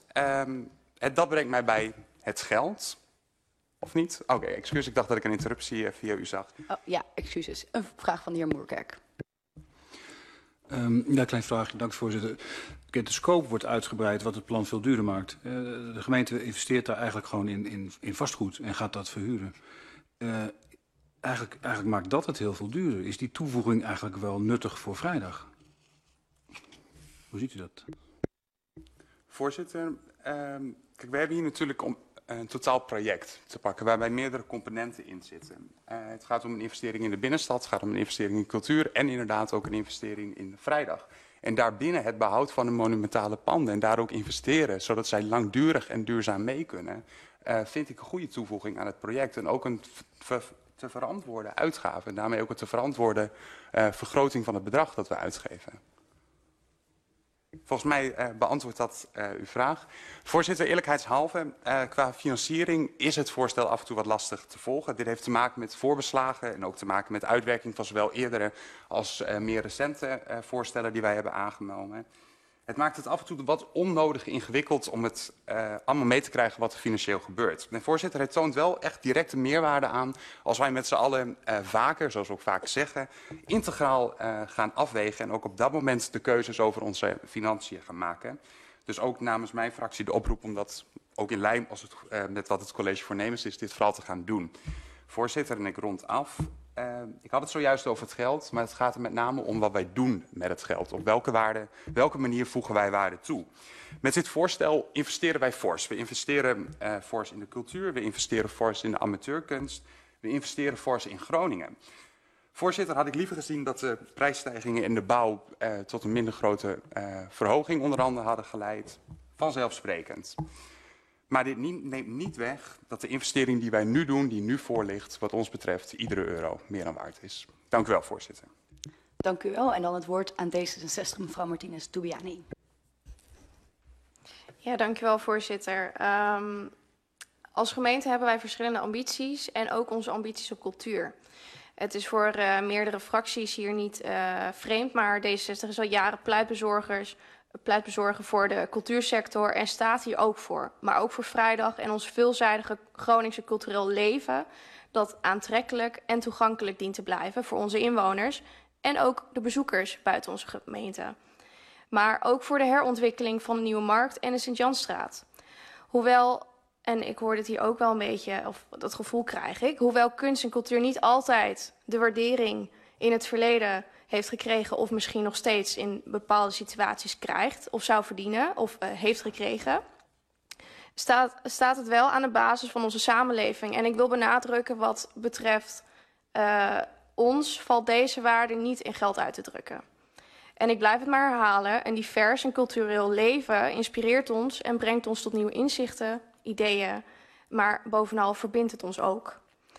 S12: dat brengt mij bij het geld. Of niet? Oké, excuus, ik dacht dat ik een interruptie via u zag.
S1: Oh, ja, excuses. Een vraag van de heer Moerkerk.
S3: Ja, klein vraagje, dank voorzitter. De scope wordt uitgebreid wat het plan veel duurder maakt. De gemeente investeert daar eigenlijk gewoon in vastgoed en gaat dat verhuren. Eigenlijk maakt dat het heel veel duurder. Is die toevoeging eigenlijk wel nuttig voor vrijdag? Hoe ziet u dat?
S12: Voorzitter, kijk, we hebben hier natuurlijk een totaal project te pakken waarbij meerdere componenten in zitten. Het gaat om een investering in de binnenstad, het gaat om een investering in cultuur en inderdaad ook een investering in vrijdag. En daarbinnen het behoud van de monumentale panden en daar ook investeren, zodat zij langdurig en duurzaam mee kunnen, vind ik een goede toevoeging aan het project. En ook een te verantwoorden uitgave en daarmee ook een te verantwoorden vergroting van het bedrag dat we uitgeven. Volgens mij beantwoordt dat uw vraag. Voorzitter, eerlijkheidshalve, qua financiering is het voorstel af en toe wat lastig te volgen. Dit heeft te maken met voorbeslagen en ook te maken met uitwerking van zowel eerdere als meer recente voorstellen die wij hebben aangenomen. Het maakt het af en toe wat onnodig ingewikkeld om het allemaal mee te krijgen wat er financieel gebeurt. En voorzitter, het toont wel echt directe meerwaarde aan als wij met z'n allen vaker, zoals we ook vaak zeggen, integraal gaan afwegen en ook op dat moment de keuzes over onze financiën gaan maken. Dus ook namens mijn fractie de oproep om dat ook in lijn met wat het college voornemens is, dit vooral te gaan doen. Voorzitter, en ik rond af. Ik had het zojuist over het geld, maar het gaat er met name om wat wij doen met het geld. Op welke manier voegen wij waarde toe? Met dit voorstel investeren wij fors. We investeren fors in de cultuur, we investeren fors in de amateurkunst, we investeren fors in Groningen. Voorzitter, had ik liever gezien dat de prijsstijgingen in de bouw tot een minder grote verhoging onder andere hadden geleid. Vanzelfsprekend. Maar dit neemt niet weg dat de investering die wij nu doen, die nu voor ligt, wat ons betreft, iedere euro meer dan waard is. Dank u wel, voorzitter.
S1: Dank u wel. En dan het woord aan D66, mevrouw Martinez Dubiani.
S2: Ja, dank u wel, voorzitter. Als gemeente hebben wij verschillende ambities en ook onze ambities op cultuur. Het is voor meerdere fracties hier niet vreemd, maar D66 is al jaren pleitbezorger voor de cultuursector en staat hier ook voor. Maar ook voor vrijdag en ons veelzijdige Groningse cultureel leven dat aantrekkelijk en toegankelijk dient te blijven voor onze inwoners en ook de bezoekers buiten onze gemeente. Maar ook voor de herontwikkeling van de Nieuwe Markt en de Sint-Jansstraat. Hoewel, en ik hoor dit hier ook wel een beetje, of dat gevoel krijg ik, hoewel kunst en cultuur niet altijd de waardering in het verleden heeft gekregen of misschien nog steeds in bepaalde situaties krijgt of zou verdienen of heeft gekregen, staat het wel aan de basis van onze samenleving. En ik wil benadrukken wat betreft ons valt deze waarde niet in geld uit te drukken. En ik blijf het maar herhalen, een divers en cultureel leven inspireert ons en brengt ons tot nieuwe inzichten, ideeën, maar bovenal verbindt het ons ook.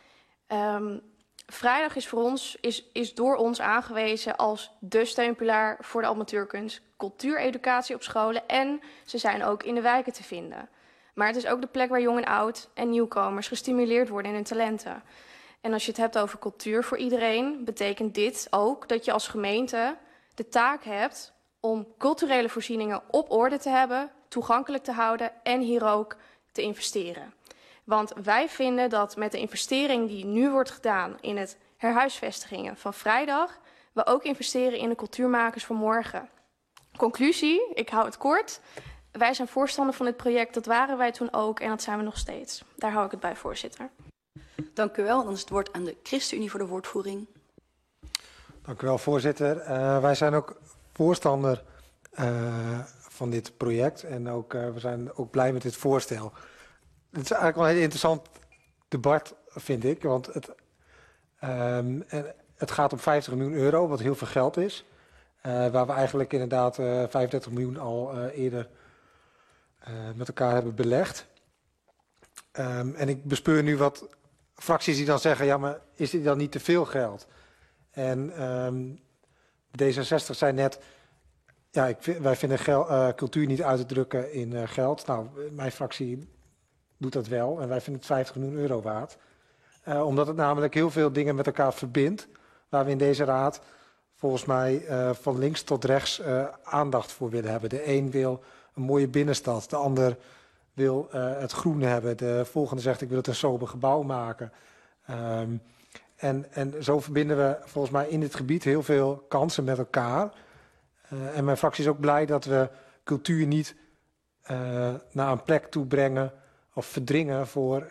S2: Vrijdag is door ons aangewezen als de steunpilaar voor de amateurkunst, cultuureducatie op scholen en ze zijn ook in de wijken te vinden. Maar het is ook de plek waar jong en oud en nieuwkomers gestimuleerd worden in hun talenten. En als je het hebt over cultuur voor iedereen, betekent dit ook dat je als gemeente de taak hebt om culturele voorzieningen op orde te hebben, toegankelijk te houden en hier ook te investeren. Want wij vinden dat met de investering die nu wordt gedaan in het herhuisvestigingen van vrijdag, we ook investeren in de cultuurmakers van morgen. Conclusie, ik hou het kort. Wij zijn voorstander van dit project, dat waren wij toen ook en dat zijn we nog steeds. Daar hou ik het bij, voorzitter.
S1: Dank u wel. Dan is het woord aan de ChristenUnie voor de woordvoering.
S11: Dank u wel, voorzitter. Wij zijn ook voorstander van dit project en ook, we zijn ook blij met dit voorstel. Het is eigenlijk wel een heel interessant debat, vind ik, want het gaat om 50 miljoen euro, wat heel veel geld is. Waar we eigenlijk inderdaad 35 miljoen al eerder met elkaar hebben belegd. En ik bespeur nu wat fracties die dan zeggen, ja, maar is dit dan niet te veel geld? En D66 zei net, ja, wij vinden cultuur niet uit te drukken in geld. Nou, mijn fractie doet dat wel en wij vinden het 50 miljoen euro waard. Omdat het namelijk heel veel dingen met elkaar verbindt, waar we in deze raad volgens mij van links tot rechts aandacht voor willen hebben. De een wil een mooie binnenstad, de ander wil het groen hebben. De volgende zegt, ik wil het een sober gebouw maken. En zo verbinden we volgens mij in dit gebied heel veel kansen met elkaar. En mijn fractie is ook blij dat we cultuur niet naar een plek toe brengen of verdringen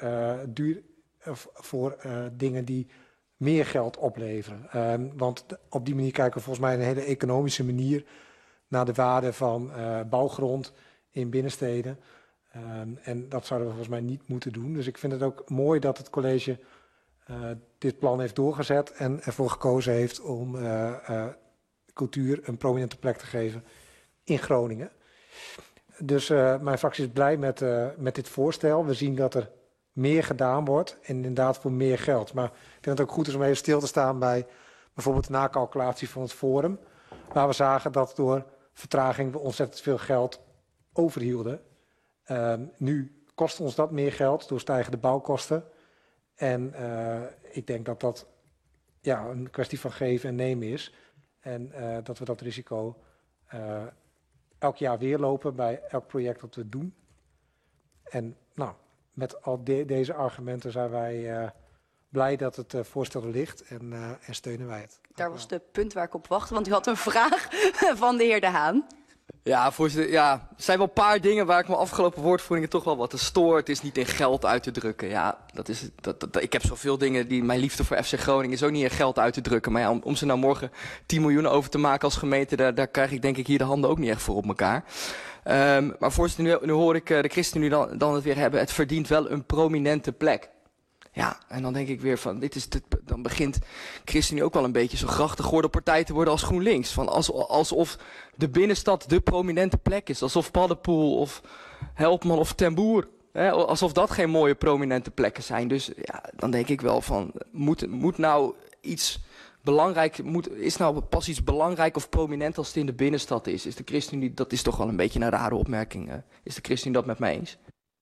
S11: voor dingen die meer geld opleveren. Want op die manier kijken we volgens mij een hele economische manier naar de waarde van bouwgrond in binnensteden. En dat zouden we volgens mij niet moeten doen. Dus ik vind het ook mooi dat het college dit plan heeft doorgezet en ervoor gekozen heeft om cultuur een prominente plek te geven in Groningen. Dus mijn fractie is blij met dit voorstel. We zien dat er meer gedaan wordt en inderdaad voor meer geld. Maar ik denk dat het ook goed is om even stil te staan bij bijvoorbeeld de nakalculatie van het Forum. Waar we zagen dat door vertraging we ontzettend veel geld overhielden. Nu kost ons dat meer geld door stijgende bouwkosten. En ik denk dat dat een kwestie van geven en nemen is. En dat we dat risico elk jaar weer lopen bij elk project dat we doen. En nou, met al deze argumenten zijn wij blij dat het voorstel er ligt en steunen wij het.
S1: Daar was de punt waar ik op wachtte, want u had een vraag van de heer De Haan.
S6: Ja, voorzitter, ja, er zijn wel een paar dingen waar ik me afgelopen woordvoeringen toch wel wat stoor. Het is niet in geld uit te drukken. Ja, ik heb zoveel dingen die mijn liefde voor FC Groningen is ook niet in geld uit te drukken. Maar ja, om ze nou morgen 10 miljoen over te maken als gemeente, daar krijg ik denk ik hier de handen ook niet echt voor op elkaar. Maar voorzitter, nu hoor ik de ChristenUnie dan het weer hebben. Het verdient wel een prominente plek. Ja, en dan denk ik weer van, dan begint ChristenUnie ook wel een beetje zo'n grachtengordel partij te worden als GroenLinks. Van alsof de binnenstad de prominente plek is. Alsof Paddepoel of Helpman of Ten Boer, alsof dat geen mooie prominente plekken zijn. Dus ja, dan denk ik wel van, moet nou iets belangrijk, is nou pas iets belangrijk of prominent als het in de binnenstad is? Is de ChristenUnie, dat is toch wel een beetje een rare opmerking. Is de ChristenUnie dat met mij eens?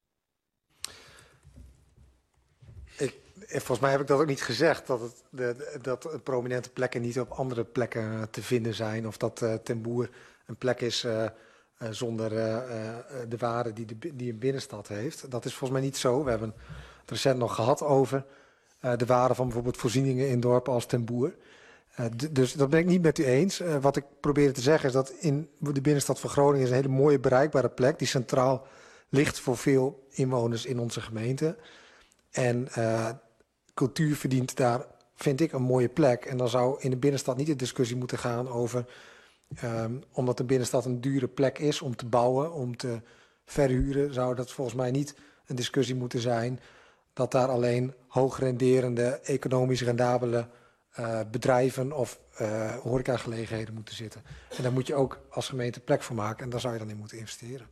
S11: Volgens mij heb ik dat ook niet gezegd, dat prominente plekken niet op andere plekken te vinden zijn. Of dat Ten Boer een plek is zonder de waarde die een binnenstad heeft. Dat is volgens mij niet zo. We hebben het recent nog gehad over de waarde van bijvoorbeeld voorzieningen in dorpen als Ten Boer. Dus dat ben ik niet met u eens. Wat ik probeerde te zeggen is dat in de binnenstad van Groningen is een hele mooie bereikbare plek die centraal ligt voor veel inwoners in onze gemeente. En cultuur verdient daar, vind ik, een mooie plek. En dan zou in de binnenstad niet de discussie moeten gaan over, omdat de binnenstad een dure plek is om te bouwen, om te verhuren, zou dat volgens mij niet een discussie moeten zijn dat daar alleen hoogrenderende, economisch rendabele bedrijven of horecagelegenheden moeten zitten. En daar moet je ook als gemeente plek voor maken en daar zou je dan in moeten investeren.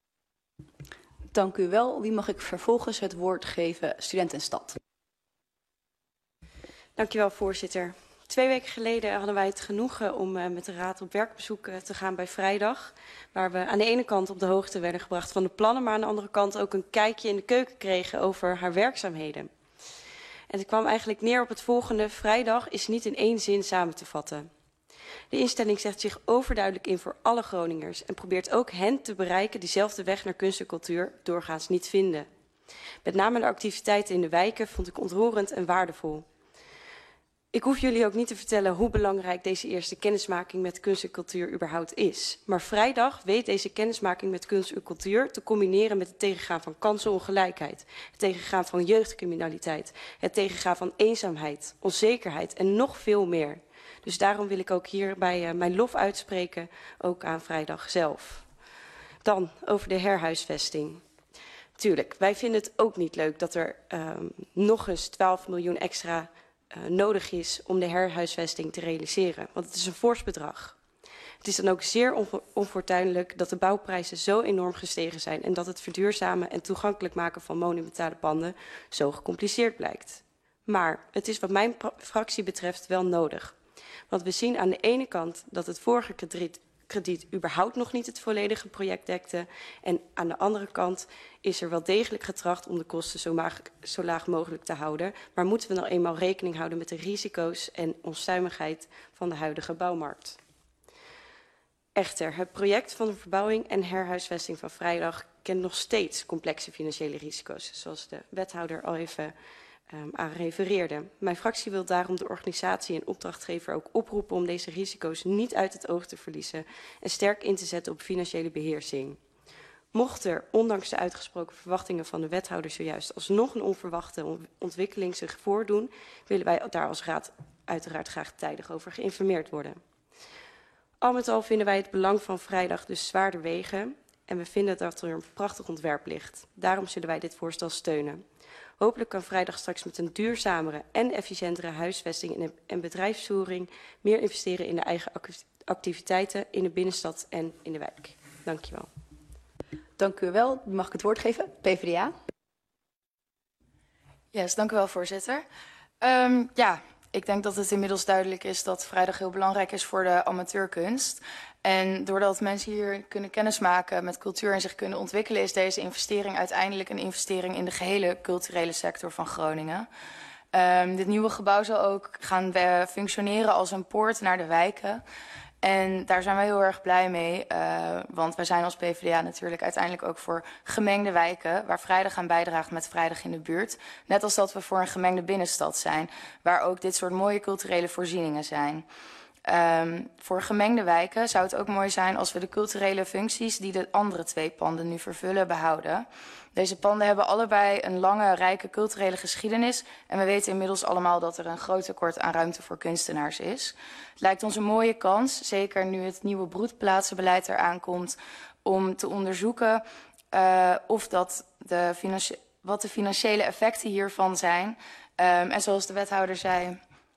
S1: Dank u wel. Wie mag ik vervolgens het woord geven? Student en Stad.
S13: Dank u wel, voorzitter. 2 weken geleden hadden wij het genoegen om met de Raad op werkbezoek te gaan bij Vrijdag. Waar we aan de ene kant op de hoogte werden gebracht van de plannen, maar aan de andere kant ook een kijkje in de keuken kregen over haar werkzaamheden. En het kwam eigenlijk neer op het volgende: Vrijdag is niet in 1 zin samen te vatten. De instelling zet zich overduidelijk in voor alle Groningers en probeert ook hen te bereiken die zelf de weg naar kunst en cultuur doorgaans niet vinden. Met name de activiteiten in de wijken vond ik ontroerend en waardevol. Ik hoef jullie ook niet te vertellen hoe belangrijk deze eerste kennismaking met kunst en cultuur überhaupt is. Maar Vrijdag weet deze kennismaking met kunst en cultuur te combineren met het tegengaan van kansenongelijkheid, het tegengaan van jeugdcriminaliteit, het tegengaan van eenzaamheid, onzekerheid en nog veel meer. Dus daarom wil ik ook hierbij mijn lof uitspreken, ook aan Vrijdag zelf. Dan over de herhuisvesting. Tuurlijk, wij vinden het ook niet leuk dat er nog eens 12 miljoen extra nodig is om de herhuisvesting te realiseren. Want het is een fors bedrag. Het is dan ook zeer onfortuinlijk dat de bouwprijzen zo enorm gestegen zijn en dat het verduurzamen en toegankelijk maken van monumentale panden zo gecompliceerd blijkt. Maar het is wat mijn fractie betreft wel nodig. Want we zien aan de ene kant dat het vorige krediet überhaupt nog niet het volledige project dekte. En aan de andere kant is er wel degelijk getracht om de kosten zo laag mogelijk te houden. Maar moeten we nou eenmaal rekening houden met de risico's en onstuimigheid van de huidige bouwmarkt. Echter, het project van de verbouwing en herhuisvesting van Vrijdag kent nog steeds complexe financiële risico's, zoals de wethouder al even aan refereerde. Mijn fractie wil daarom de organisatie en opdrachtgever ook oproepen om deze risico's niet uit het oog te verliezen en sterk in te zetten op financiële beheersing. Mocht er, ondanks de uitgesproken verwachtingen van de wethouder zojuist, alsnog een onverwachte ontwikkeling zich voordoen, willen wij daar als raad uiteraard graag tijdig over geïnformeerd worden. Al met al vinden wij het belang van Vrijdag dus zwaarder wegen En we vinden dat er een prachtig ontwerp ligt. Daarom zullen wij dit voorstel steunen. Hopelijk kan Vrijdag straks met een duurzamere en efficiëntere huisvesting en bedrijfsvoering meer investeren in de eigen activiteiten in de binnenstad en in de wijk. Dank je wel.
S1: Dank u wel. Mag ik het woord geven? PvdA.
S4: Yes, dank u wel, voorzitter. Ik denk dat het inmiddels duidelijk is dat Vrijdag heel belangrijk is voor de amateurkunst. En doordat mensen hier kunnen kennismaken met cultuur en zich kunnen ontwikkelen, is deze investering uiteindelijk een investering in de gehele culturele sector van Groningen. Dit nieuwe gebouw zal ook gaan functioneren als een poort naar de wijken. En daar zijn wij heel erg blij mee, want wij zijn als PvdA natuurlijk uiteindelijk ook voor gemengde wijken, waar Vrijdag aan bijdraagt met Vrijdag in de buurt. Net als dat we voor een gemengde binnenstad zijn, waar ook dit soort mooie culturele voorzieningen zijn. Voor gemengde wijken zou het ook mooi zijn als we de culturele functies die de andere 2 panden nu vervullen behouden. Deze panden hebben allebei een lange, rijke culturele geschiedenis. En we weten inmiddels allemaal dat er een groot tekort aan ruimte voor kunstenaars is. Het lijkt ons een mooie kans, zeker nu het nieuwe broedplaatsenbeleid eraan komt, om te onderzoeken wat de financiële effecten hiervan zijn. En zoals de wethouder zei...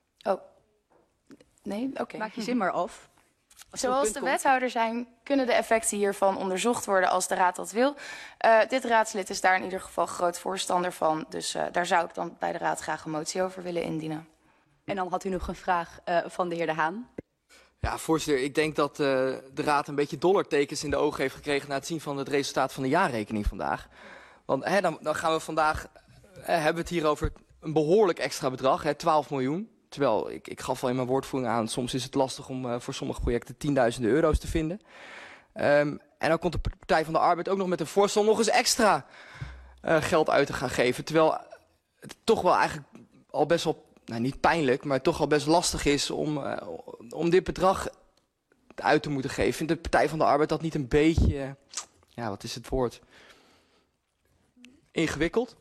S1: Maak je zin maar af.
S4: Zoals de wethouder zei, kunnen de effecten hiervan onderzocht worden als de raad dat wil. Dit raadslid is daar in ieder geval groot voorstander van. Dus daar zou ik dan bij de raad graag een motie over willen indienen.
S1: En dan had u nog een vraag van de heer De Haan.
S6: Ja, voorzitter, ik denk dat de raad een beetje dollartekens in de ogen heeft gekregen na het zien van het resultaat van de jaarrekening vandaag. Want dan gaan we vandaag, hebben we het hier over een behoorlijk extra bedrag, 12 miljoen. Terwijl, ik gaf al in mijn woordvoering aan, soms is het lastig om voor sommige projecten tienduizenden euro's te vinden. En dan komt de Partij van de Arbeid ook nog met een voorstel om nog eens extra geld uit te gaan geven. Terwijl het toch wel eigenlijk al best wel, nou niet pijnlijk, maar toch al best lastig is om dit bedrag uit te moeten geven. Vindt de Partij van de Arbeid dat niet een beetje, ja, wat is het woord? Ingewikkeld?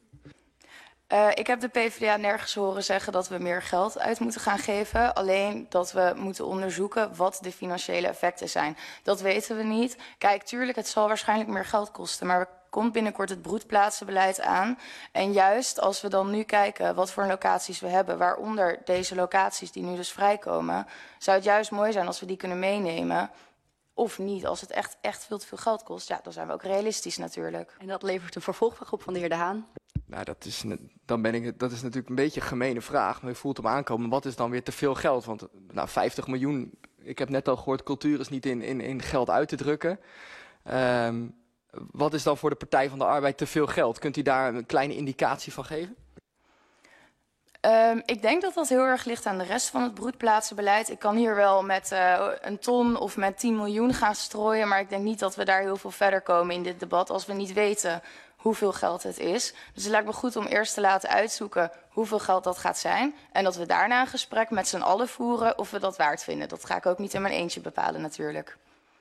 S4: Ik heb de PvdA nergens horen zeggen dat we meer geld uit moeten gaan geven. Alleen dat we moeten onderzoeken wat de financiële effecten zijn. Dat weten we niet. Kijk, tuurlijk, het zal waarschijnlijk meer geld kosten. Maar er komt binnenkort het broedplaatsenbeleid aan. En juist als we dan nu kijken wat voor locaties we hebben, waaronder deze locaties die nu dus vrijkomen, zou het juist mooi zijn als we die kunnen meenemen. Of niet, als het echt veel te veel geld kost. Ja, dan zijn we ook realistisch natuurlijk.
S1: En dat levert een vervolgvraag op van de heer De Haan.
S6: Nou, dat is natuurlijk een beetje een gemene vraag. Maar je voelt hem aankomen. Wat is dan weer te veel geld? Want 50 miljoen, ik heb net al gehoord, cultuur is niet in geld uit te drukken. Wat is dan voor de Partij van de Arbeid te veel geld? Kunt u daar een kleine indicatie van geven?
S4: Ik denk dat dat heel erg ligt aan de rest van het broedplaatsenbeleid. Ik kan hier wel met een ton of met 10 miljoen gaan strooien, maar ik denk niet dat we daar heel veel verder komen in dit debat als we niet weten hoeveel geld het is. Dus het lijkt me goed om eerst te laten uitzoeken hoeveel geld dat gaat zijn. En dat we daarna een gesprek met z'n allen voeren of we dat waard vinden. Dat ga ik ook niet in mijn eentje bepalen natuurlijk.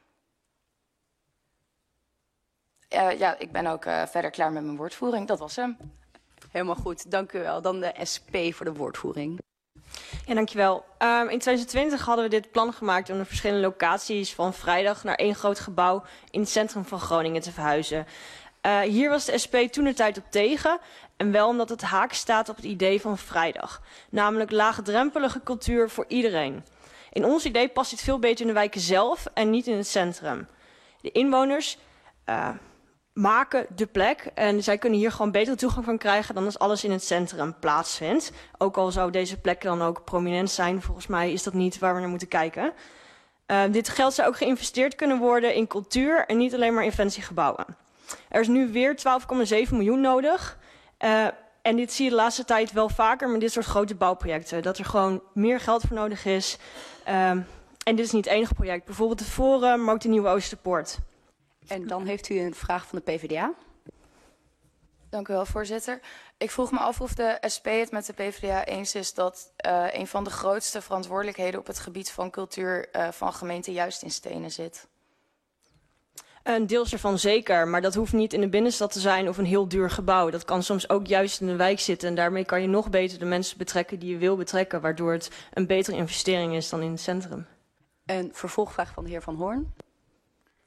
S4: Ik ben ook verder klaar met mijn woordvoering. Dat was hem.
S1: Helemaal goed, dank u wel. Dan de SP voor de woordvoering.
S5: Ja, dankjewel. In 2020 hadden we dit plan gemaakt om de verschillende locaties van Vrijdag naar 1 groot gebouw in het centrum van Groningen te verhuizen. Hier was de SP toentertijd op tegen. En wel omdat het haak staat op het idee van Vrijdag. Namelijk laagdrempelige cultuur voor iedereen. In ons idee past dit veel beter in de wijken zelf en niet in het centrum. De inwoners maken de plek en zij kunnen hier gewoon betere toegang van krijgen dan als alles in het centrum plaatsvindt. Ook al zou deze plek dan ook prominent zijn, volgens mij is dat niet waar we naar moeten kijken. Dit geld zou ook geïnvesteerd kunnen worden in cultuur en niet alleen maar in fancy gebouwen. Er is nu weer 12,7 miljoen nodig. En dit zie je de laatste tijd wel vaker met dit soort grote bouwprojecten. Dat er gewoon meer geld voor nodig is. En dit is niet het enige project. Bijvoorbeeld het Forum, maar ook de Nieuwe Oosterpoort.
S1: En dan heeft u een vraag van de PvdA.
S4: Dank u wel, voorzitter. Ik vroeg me af of de SP het met de PvdA eens is dat een van de grootste verantwoordelijkheden op het gebied van cultuur van gemeente juist in Stenen zit.
S5: Een deels ervan zeker, maar dat hoeft niet in de binnenstad te zijn of een heel duur gebouw. Dat kan soms ook juist in de wijk zitten en daarmee kan je nog beter de mensen betrekken die je wil betrekken, waardoor het een betere investering is dan in het centrum.
S1: Een vervolgvraag van de heer Van Hoorn.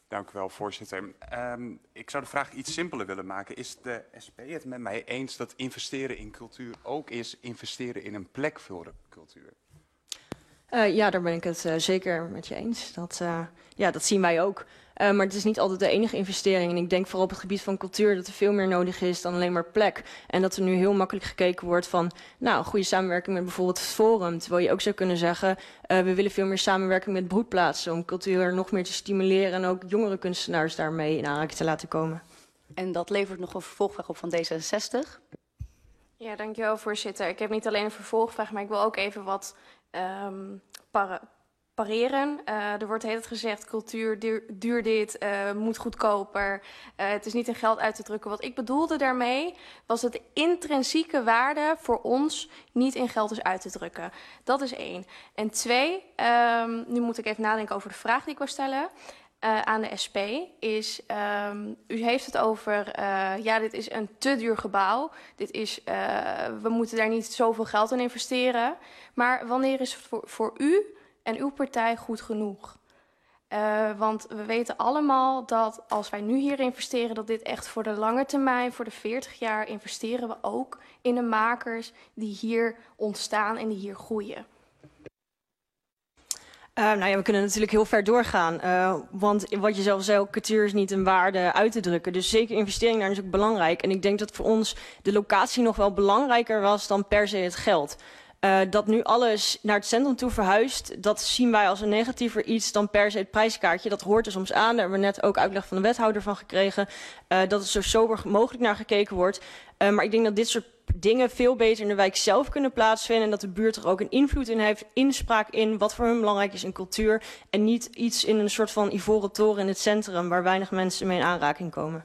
S12: Dank u wel, voorzitter. Ik zou de vraag iets simpeler willen maken. Is de SP het met mij eens dat investeren in cultuur ook is investeren in een plek voor de cultuur?
S5: Ja, daar ben ik het zeker met je eens. Dat zien wij ook. Maar het is niet altijd de enige investering. En ik denk vooral op het gebied van cultuur dat er veel meer nodig is dan alleen maar plek. En dat er nu heel makkelijk gekeken wordt van een goede samenwerking met bijvoorbeeld het Forum. Terwijl je ook zou kunnen zeggen, we willen veel meer samenwerking met broedplaatsen om cultuur nog meer te stimuleren en ook jongere kunstenaars daarmee in aanraking te laten komen.
S1: En dat levert nog een vervolgvraag op van D66.
S2: Ja, dankjewel, voorzitter. Ik heb niet alleen een vervolgvraag, maar ik wil ook even wat pareren. Er wordt de hele tijd gezegd, cultuur duur dit, moet goedkoper. Het is niet in geld uit te drukken. Wat ik bedoelde daarmee was dat de intrinsieke waarde voor ons niet in geld is uit te drukken. Dat is 1. En 2, nu moet ik even nadenken over de vraag die ik wil stellen. Aan de SP is, u heeft het over, dit is een te duur gebouw. We moeten daar niet zoveel geld in investeren. Maar wanneer is het voor u en uw partij goed genoeg? Want we weten allemaal dat als wij nu hier investeren, dat dit echt voor de lange termijn, voor de 40 jaar, investeren we ook in de makers die hier ontstaan en die hier groeien.
S5: We kunnen natuurlijk heel ver doorgaan. Want wat je zelf zei, cultuur is niet een waarde uit te drukken. Dus zeker investering daar is ook belangrijk. En ik denk dat voor ons de locatie nog wel belangrijker was dan per se het geld. Dat nu alles naar het centrum toe verhuist, dat zien wij als een negatiever iets dan per se het prijskaartje. Dat hoort er soms aan. Daar hebben we net ook uitleg van de wethouder van gekregen. Dat het zo sober mogelijk naar gekeken wordt. Maar ik denk dat dit soort dingen veel beter in de wijk zelf kunnen plaatsvinden. En dat de buurt er ook een invloed in heeft, inspraak in wat voor hun belangrijk is in cultuur. En niet iets in een soort van ivoren toren in het centrum waar weinig mensen mee in aanraking komen.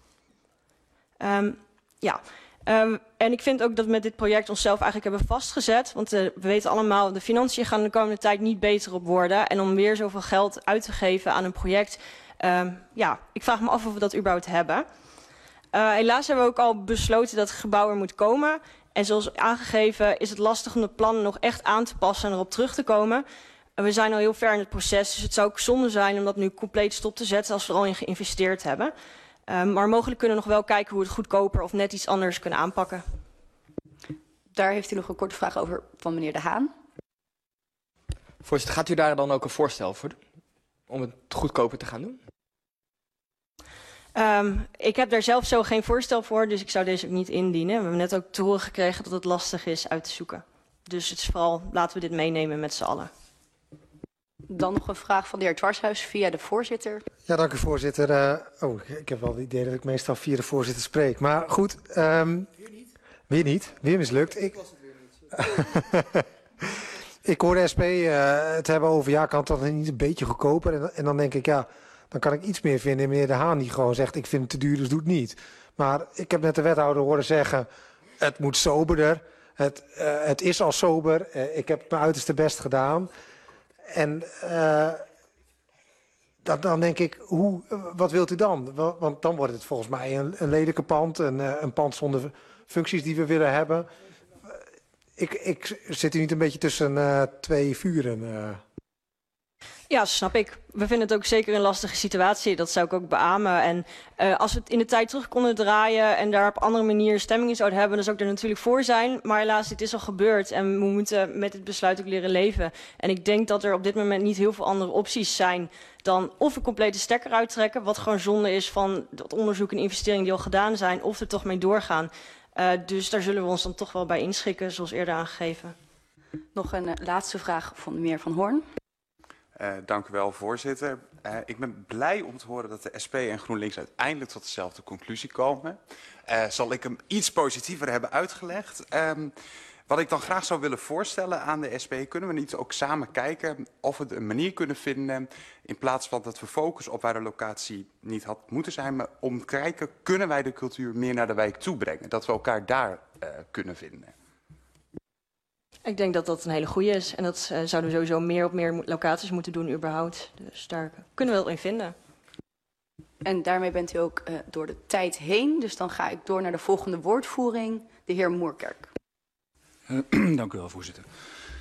S5: En ik vind ook dat we met dit project onszelf eigenlijk hebben vastgezet. Want we weten allemaal, de financiën gaan de komende tijd niet beter op worden. En om weer zoveel geld uit te geven aan een project, ik vraag me af of we dat überhaupt hebben. Helaas hebben we ook al besloten dat het gebouw er moet komen. En zoals aangegeven is het lastig om de plannen nog echt aan te passen en erop terug te komen. We zijn al heel ver in het proces, dus het zou ook zonde zijn om dat nu compleet stop te zetten als we er al in geïnvesteerd hebben. Maar mogelijk kunnen we nog wel kijken hoe we het goedkoper of net iets anders kunnen aanpakken.
S1: Daar heeft u nog een korte vraag over van meneer De Haan.
S6: Voorzitter, gaat u daar dan ook een voorstel voor doen? Om het goedkoper te gaan doen?
S5: Ik heb daar zelf zo geen voorstel voor, dus ik zou deze ook niet indienen. We hebben net ook te horen gekregen dat het lastig is uit te zoeken. Dus het is vooral, laten we dit meenemen met z'n allen.
S1: Dan nog een vraag van de heer Dwarshuis via de voorzitter.
S11: Ja, dank u voorzitter. Ik heb wel het idee dat ik meestal via de voorzitter spreek. Maar goed, weer niet. Weer mislukt. Ik hoor de SP het hebben over, kan het dan niet een beetje goedkoper? En dan denk ik, dan kan ik iets meer vinden in meneer De Haan die gewoon zegt, ik vind het te duur, dus doe het niet. Maar ik heb net de wethouder horen zeggen, het moet soberder. Het is al sober. Ik heb mijn uiterste best gedaan. En dan denk ik, wat wilt u dan? Want dan wordt het volgens mij een lelijke pand, een pand zonder functies die we willen hebben. Ik zit hier niet een beetje tussen twee vuren.
S5: Ja, snap ik. We vinden het ook zeker een lastige situatie. Dat zou ik ook beamen. En als we het in de tijd terug konden draaien en daar op andere manier stemming in zouden hebben, dan zou ik er natuurlijk voor zijn. Maar helaas, dit is al gebeurd en we moeten met dit besluit ook leren leven. En ik denk dat er op dit moment niet heel veel andere opties zijn dan of een complete stekker uittrekken, wat gewoon zonde is van dat onderzoek en investering die al gedaan zijn, of er toch mee doorgaan. Dus daar zullen we ons dan toch wel bij inschikken, zoals eerder aangegeven.
S1: Nog een laatste vraag van de meneer Van Hoorn.
S12: Dank u wel, voorzitter. Ik ben blij om te horen dat de SP en GroenLinks uiteindelijk tot dezelfde conclusie komen. Zal ik hem iets positiever hebben uitgelegd. Wat ik dan graag zou willen voorstellen aan de SP, kunnen we niet ook samen kijken of we een manier kunnen vinden, in plaats van dat we focussen op waar de locatie niet had moeten zijn, maar om te kijken, kunnen wij de cultuur meer naar de wijk toe brengen? Dat we elkaar daar kunnen vinden.
S5: Ik denk dat dat een hele goeie is. En dat zouden we sowieso meer op meer locaties moeten doen überhaupt. Dus daar kunnen we wel in vinden.
S1: En daarmee bent u ook door de tijd heen. Dus dan ga ik door naar de volgende woordvoering, de heer Moerkerk.
S3: Dank u wel, voorzitter.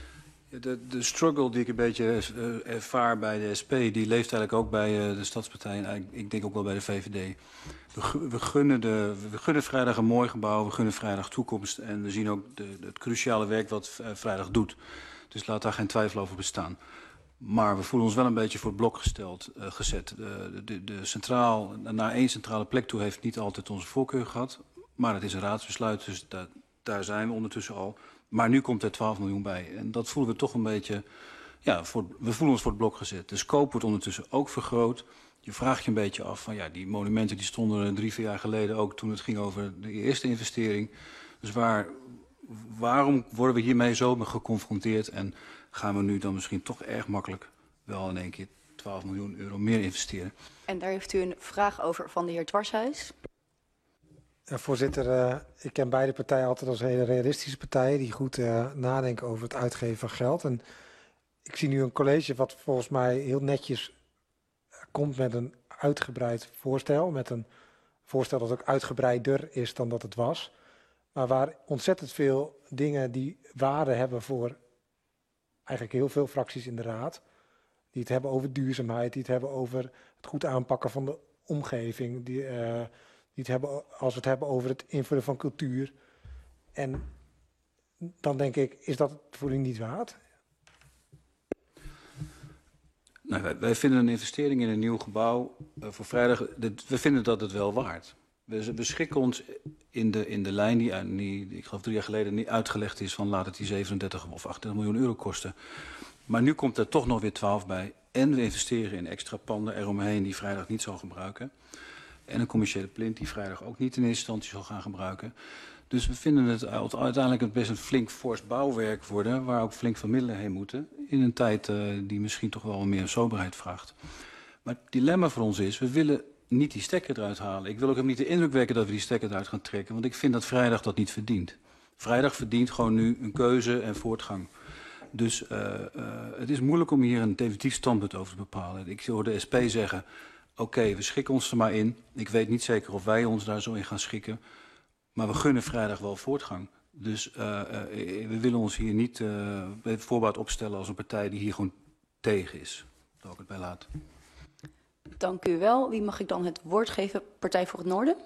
S3: De struggle die ik een beetje ervaar bij de SP, die leeft eigenlijk ook bij de Stadspartij en ik denk ook wel bij de VVD. We gunnen Vrijdag een mooi gebouw, we gunnen Vrijdag toekomst en we zien ook het cruciale werk wat Vrijdag doet. Dus laat daar geen twijfel over bestaan. Maar we voelen ons wel een beetje voor het blok gezet. Naar één centrale plek toe heeft niet altijd onze voorkeur gehad. Maar het is een raadsbesluit, dus daar zijn we ondertussen al. Maar nu komt er 12 miljoen bij. En dat voelen we toch een beetje... Ja, we voelen ons voor het blok gezet. De scope wordt ondertussen ook vergroot. Je vraagt je een beetje af van ja, die monumenten die stonden 3-4 jaar geleden ook toen het ging over de eerste investering. Dus waarom worden we hiermee zo geconfronteerd en gaan we nu dan misschien toch erg makkelijk wel in één keer 12 miljoen euro meer investeren?
S1: En daar heeft u een vraag over van de heer Dwarshuis.
S11: Voorzitter, ik ken beide partijen altijd als hele realistische partijen die goed nadenken over het uitgeven van geld. En ik zie nu een college wat volgens mij heel netjes komt met een uitgebreid voorstel. Met een voorstel dat ook uitgebreider is dan dat het was. Maar waar ontzettend veel dingen die waarde hebben voor eigenlijk heel veel fracties in de Raad. Die het hebben over duurzaamheid, die het hebben over het goed aanpakken van de omgeving. Die het hebben, als we het hebben over het invullen van cultuur. En dan denk ik, is dat het voor u niet waard?
S3: Nou, wij vinden een investering in een nieuw gebouw voor Vrijdag, we vinden dat het wel waard. We schikken ons in de lijn die ik geloof 3 jaar geleden niet uitgelegd is van laat het die 37 of 38 miljoen euro kosten. Maar nu komt er toch nog weer 12 bij. En we investeren in extra panden eromheen die Vrijdag niet zal gebruiken. En een commerciële plint die Vrijdag ook niet in eerste instantie zal gaan gebruiken. Dus we vinden het uiteindelijk best een flink fors bouwwerk worden, waar ook flink veel middelen heen moeten. In een tijd die misschien toch wel meer soberheid vraagt. Maar het dilemma voor ons is, we willen niet die stekker eruit halen. Ik wil ook hem niet de indruk wekken dat we die stekker eruit gaan trekken, want ik vind dat Vrijdag dat niet verdient. Vrijdag verdient gewoon nu een keuze en voortgang. Dus het is moeilijk om hier een definitief standpunt over te bepalen. Ik hoor de SP zeggen, oké, we schikken ons er maar in. Ik weet niet zeker of wij ons daar zo in gaan schikken. Maar we gunnen Vrijdag wel voortgang. Dus we willen ons hier niet bij voorbaat opstellen als een partij die hier gewoon tegen is. Daar wil ik het bij laten.
S1: Dank u wel. Wie mag ik dan het woord geven? Partij voor het Noorden.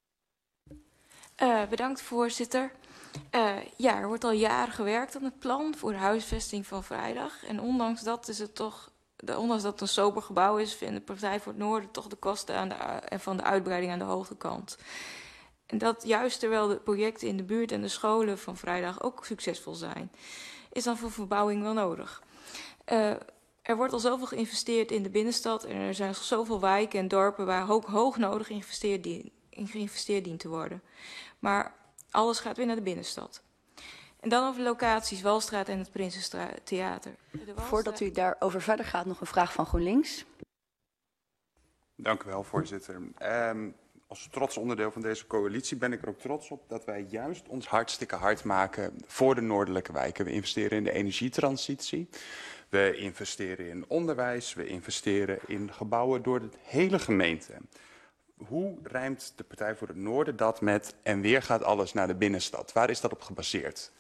S7: Bedankt, voorzitter. Ja, er wordt al jaren gewerkt aan het plan voor de huisvesting van Vrijdag. En ondanks dat het een sober gebouw is, vindt de Partij voor het Noorden toch de kosten van de uitbreiding aan de hoge kant. En dat juist terwijl de projecten in de buurt en de scholen van Vrijdag ook succesvol zijn, is dan voor verbouwing wel nodig. Er wordt al zoveel geïnvesteerd in de binnenstad en er zijn zoveel wijken en dorpen waar ook hoog nodig geïnvesteerd dient te worden. Maar alles gaat weer naar de binnenstad. En dan over locaties, Walstraat en het Prinsentheater.
S1: Voordat u daarover verder gaat, nog een vraag van GroenLinks.
S12: Dank u wel, voorzitter. Als trots onderdeel van deze coalitie ben ik er ook trots op dat wij juist ons hartstikke hard maken voor de noordelijke wijken. We investeren in de energietransitie, we investeren in onderwijs, we investeren in gebouwen door de hele gemeente. Hoe rijmt de Partij voor het Noorden dat met en weer gaat alles naar de binnenstad? Waar is dat op gebaseerd?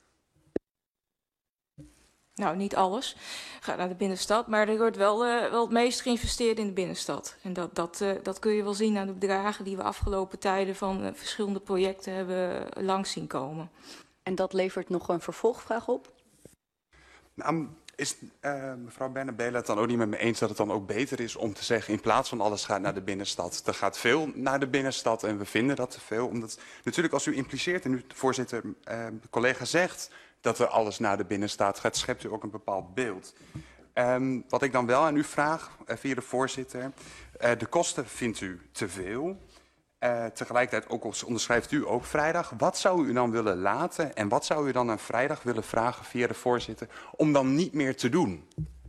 S7: Nou, niet alles gaat naar de binnenstad, maar er wordt wel het meest geïnvesteerd in de binnenstad. En dat kun je wel zien aan de bedragen die we afgelopen tijden van verschillende projecten hebben langs zien komen.
S1: En dat levert nog een vervolgvraag op?
S12: Nou, is mevrouw Benne-Belen het dan ook niet met me eens dat het dan ook beter is om te zeggen in plaats van alles gaat naar de binnenstad. Er gaat veel naar de binnenstad en we vinden dat te veel. Omdat natuurlijk als u impliceert en u voorzitter, de collega zegt dat er alles naar de binnenstad gaat, schept u ook een bepaald beeld. Wat ik dan wel aan u vraag, via de voorzitter, de kosten vindt u te veel. Tegelijkertijd ook onderschrijft u ook Vrijdag. Wat zou u dan willen laten en wat zou u dan aan Vrijdag willen vragen via de voorzitter om dan niet meer te doen?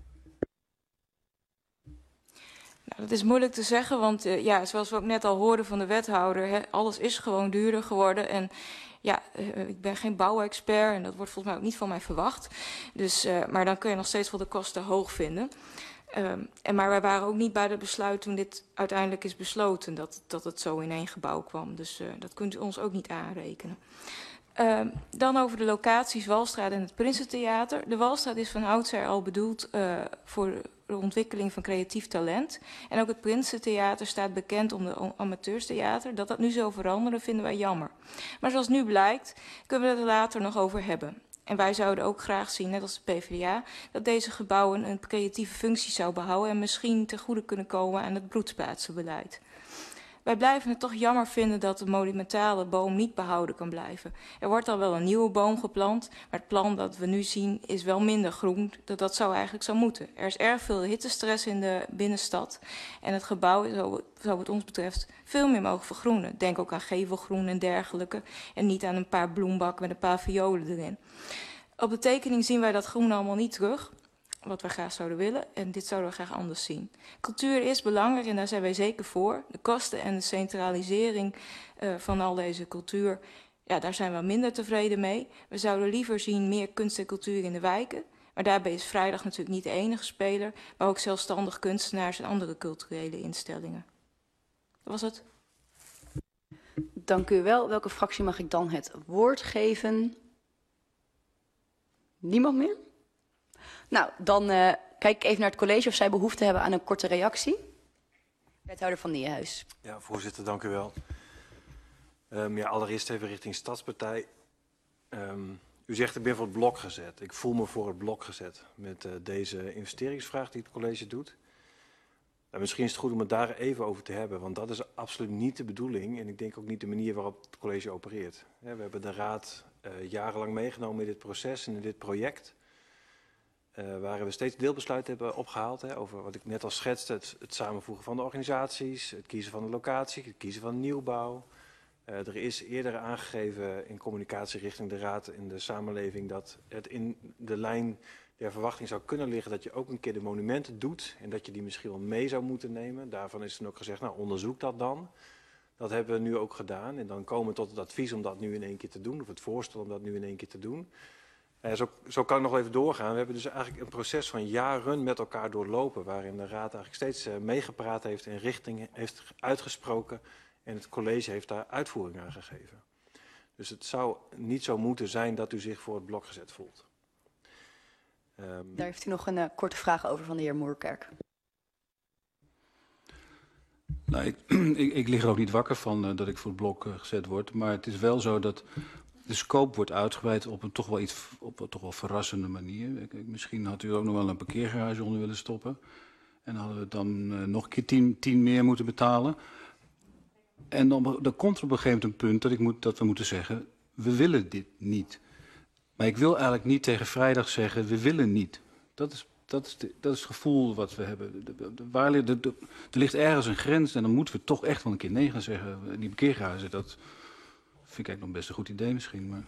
S7: Nou, dat is moeilijk te zeggen, want ja, zoals we ook net al hoorden van de wethouder, alles is gewoon duurder geworden. En ja, ik ben geen bouwexpert en dat wordt volgens mij ook niet van mij verwacht. Dus, maar dan kun je nog steeds wel de kosten hoog vinden. Maar wij waren ook niet bij het besluit toen dit uiteindelijk is besloten dat het zo in één gebouw kwam. Dus dat kunt u ons ook niet aanrekenen. Dan over de locaties Walstraat en het Prinsentheater. De Walstraat is van oudsher al bedoeld voor de ontwikkeling van creatief talent. En ook het Prinsentheater staat bekend om de amateurstheater. Dat nu zou veranderen vinden wij jammer. Maar zoals nu blijkt, kunnen we het er later nog over hebben. En wij zouden ook graag zien, net als de PvdA, dat deze gebouwen een creatieve functie zou behouden en misschien ten goede kunnen komen aan het broedplaatsenbeleid. Wij blijven het toch jammer vinden dat de monumentale boom niet behouden kan blijven. Er wordt al wel een nieuwe boom geplant, maar het plan dat we nu zien is wel minder groen dan dat eigenlijk zou moeten. Er is erg veel hittestress in de binnenstad en het gebouw zou wat ons betreft veel meer mogen vergroenen. Denk ook aan gevelgroen en dergelijke en niet aan een paar bloembakken met een paar violen erin. Op de tekening zien wij dat groen allemaal niet terug, wat wij graag zouden willen, en dit zouden we graag anders zien. Cultuur is belangrijk en daar zijn wij zeker voor. De kosten en de centralisering van al deze cultuur, ja, daar zijn we minder tevreden mee. We zouden liever zien meer kunst en cultuur in de wijken, maar daarbij is Vrijdag natuurlijk niet de enige speler, maar ook zelfstandig kunstenaars en andere culturele instellingen. Dat was het.
S1: Dank u wel. Welke fractie mag ik dan het woord geven? Niemand meer? Nou, dan kijk ik even naar het college of zij behoefte hebben aan een korte reactie. Wethouder van Niehuis.
S8: Ja, voorzitter, dank u wel. Allereerst even richting Stadspartij. U zegt ik ben voor het blok gezet. Ik voel me voor het blok gezet met deze investeringsvraag die het college doet. Misschien is het goed om het daar even over te hebben, want dat is absoluut niet de bedoeling en ik denk ook niet de manier waarop het college opereert. We hebben de raad jarenlang meegenomen in dit proces en in dit project. Waar we steeds deelbesluiten hebben opgehaald over wat ik net al schetste, het samenvoegen van de organisaties, het kiezen van de locatie, het kiezen van nieuwbouw. Er is eerder aangegeven in communicatie richting de raad en de samenleving dat het in de lijn der verwachting zou kunnen liggen dat je ook een keer de monumenten doet en dat je die misschien wel mee zou moeten nemen. Daarvan is dan ook gezegd, nou onderzoek dat dan. Dat hebben we nu ook gedaan en dan komen we tot het advies om dat nu in één keer te doen of het voorstel om dat nu in één keer te doen. Zo kan ik nog even doorgaan. We hebben dus eigenlijk een proces van jaren met elkaar doorlopen waarin de raad eigenlijk steeds meegepraat heeft en richting heeft uitgesproken en het college heeft daar uitvoering aan gegeven. Dus het zou niet zo moeten zijn dat u zich voor het blok gezet voelt.
S1: Daar heeft u nog een korte vraag over van de heer Moerkerk.
S3: Nou, ik lig er ook niet wakker van dat ik voor het blok gezet word. Maar het is wel zo dat de scope wordt uitgebreid op een toch wel verrassende manier. Misschien had u ook nog wel een parkeergarage onder willen stoppen. En hadden we dan nog een keer 10 meer moeten betalen. En dan komt er op een gegeven moment een punt dat we moeten zeggen, we willen dit niet. Maar ik wil eigenlijk niet tegen Vrijdag zeggen, we willen niet. Dat is het gevoel wat we hebben. Er ligt ergens een grens en dan moeten we toch echt wel een keer nee gaan zeggen. Die parkeergarage, dat vind ik eigenlijk nog best een goed idee misschien. Maar...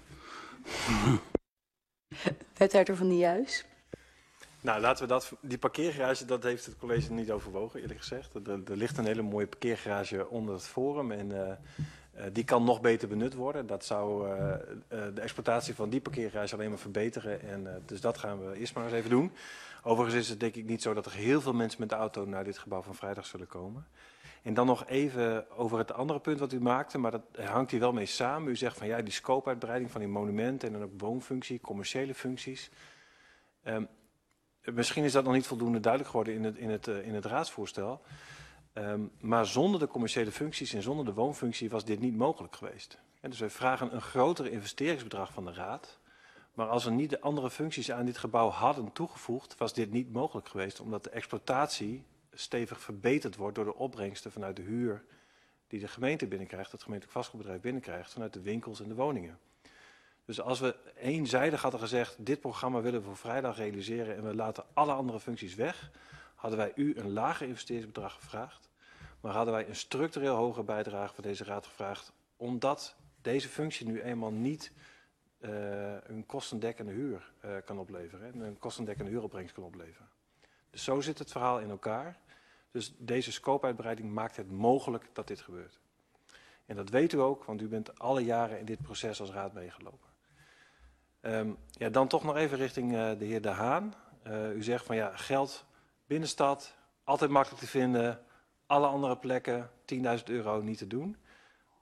S1: Wethouder van Niehuis.
S8: Nou, laten we die parkeergarage, dat heeft het college niet overwogen, eerlijk gezegd. Er ligt een hele mooie parkeergarage onder het forum en die kan nog beter benut worden. Dat zou de exploitatie van die parkeergarage alleen maar verbeteren. En dus dat gaan we eerst maar eens even doen. Overigens is het denk ik niet zo dat er heel veel mensen met de auto naar dit gebouw van Vrijdag zullen komen. En dan nog even over het andere punt wat u maakte, maar dat hangt hier wel mee samen. U zegt van ja, die scope-uitbreiding van die monumenten en dan ook woonfunctie, commerciële functies. Misschien is dat nog niet voldoende duidelijk geworden in het raadsvoorstel. Maar zonder de commerciële functies en zonder de woonfunctie was dit niet mogelijk geweest. En dus wij vragen een groter investeringsbedrag van de raad. Maar als we niet de andere functies aan dit gebouw hadden toegevoegd, was dit niet mogelijk geweest. Omdat de exploitatie stevig verbeterd wordt door de opbrengsten vanuit de huur die de gemeente binnenkrijgt, het gemeentelijk vastgoedbedrijf binnenkrijgt, vanuit de winkels en de woningen. Dus als we eenzijdig hadden gezegd, dit programma willen we voor Vrijdag realiseren en we laten alle andere functies weg, hadden wij u een lager investeringsbedrag gevraagd, maar hadden wij een structureel hoger bijdrage van deze raad gevraagd, omdat deze functie nu eenmaal niet een kostendekkende huur kan opleveren, en een kostendekkende huuropbrengst kan opleveren. Dus zo zit het verhaal in elkaar. Dus deze scope-uitbreiding maakt het mogelijk dat dit gebeurt. En dat weet u ook, want u bent alle jaren in dit proces als raad meegelopen. Dan toch nog even richting de heer De Haan. U zegt van ja, geld, binnenstad, altijd makkelijk te vinden. Alle andere plekken, €10.000 niet te doen.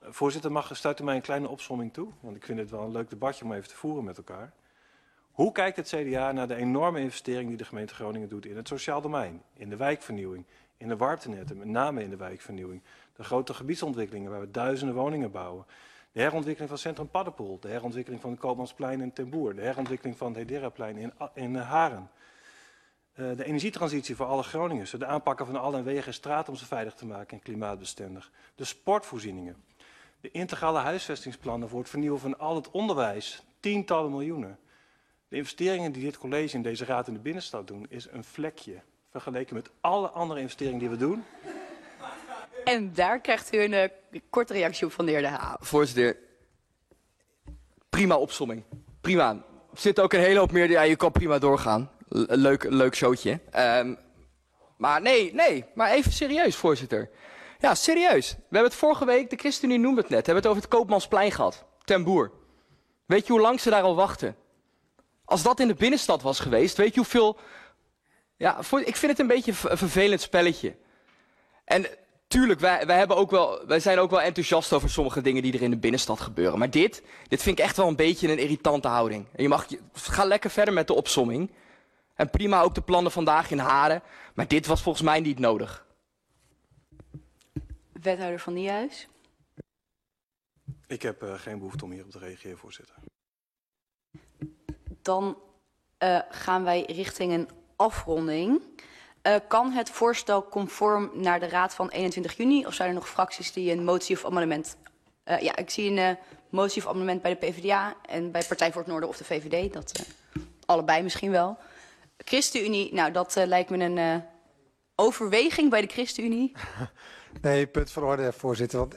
S8: Voorzitter, stuit u mij een kleine opsomming toe? Want ik vind het wel een leuk debatje om even te voeren met elkaar. Hoe kijkt het CDA naar de enorme investering die de gemeente Groningen doet in het sociaal domein, in de wijkvernieuwing, in de warmtenetten, met name in de wijkvernieuwing, de grote gebiedsontwikkelingen waar we duizenden woningen bouwen, de herontwikkeling van Centrum Paddepoel, de herontwikkeling van het Koopmansplein in Ten Boer, de herontwikkeling van het Hederaplein in Haren, de energietransitie voor alle Groningers, de aanpakken van alle wegen en straten om ze veilig te maken en klimaatbestendig, de sportvoorzieningen, de integrale huisvestingsplannen voor het vernieuwen van al het onderwijs, tientallen miljoenen. De investeringen die dit college en deze raad in de binnenstad doen, is een vlekje vergeleken met alle andere investeringen die we doen.
S1: En daar krijgt u een korte reactie op van de heer De Haan.
S6: Voorzitter, prima opsomming. Prima. Er zit ook een hele hoop meer, ja, je kan prima doorgaan. Leuk showtje. Maar even serieus, voorzitter. Ja, serieus. We hebben het vorige week, de ChristenUnie noemde het net, hebben het over het Koopmansplein gehad. Ten Boer. Weet je hoe lang ze daar al wachten? Als dat in de binnenstad was geweest, weet je hoeveel... Ja, ik vind het een beetje een vervelend spelletje. En tuurlijk, wij zijn ook wel enthousiast over sommige dingen die er in de binnenstad gebeuren. Maar dit vind ik echt wel een beetje een irritante houding. En ga lekker verder met de opsomming. En prima ook de plannen vandaag in Haren. Maar dit was volgens mij niet nodig.
S1: Wethouder van Niehuis.
S8: Ik heb geen behoefte om hierop te reageren, voorzitter.
S1: Dan gaan wij richting een afronding. Kan het voorstel conform naar de raad van 21 juni? Of zijn er nog fracties die een motie of amendement... ja, ik zie een motie of amendement bij de PvdA en bij Partij voor het Noorden of de VVD. Dat allebei misschien wel. ChristenUnie, nou dat lijkt me een overweging bij de ChristenUnie.
S11: Nee, punt van orde, voorzitter. Want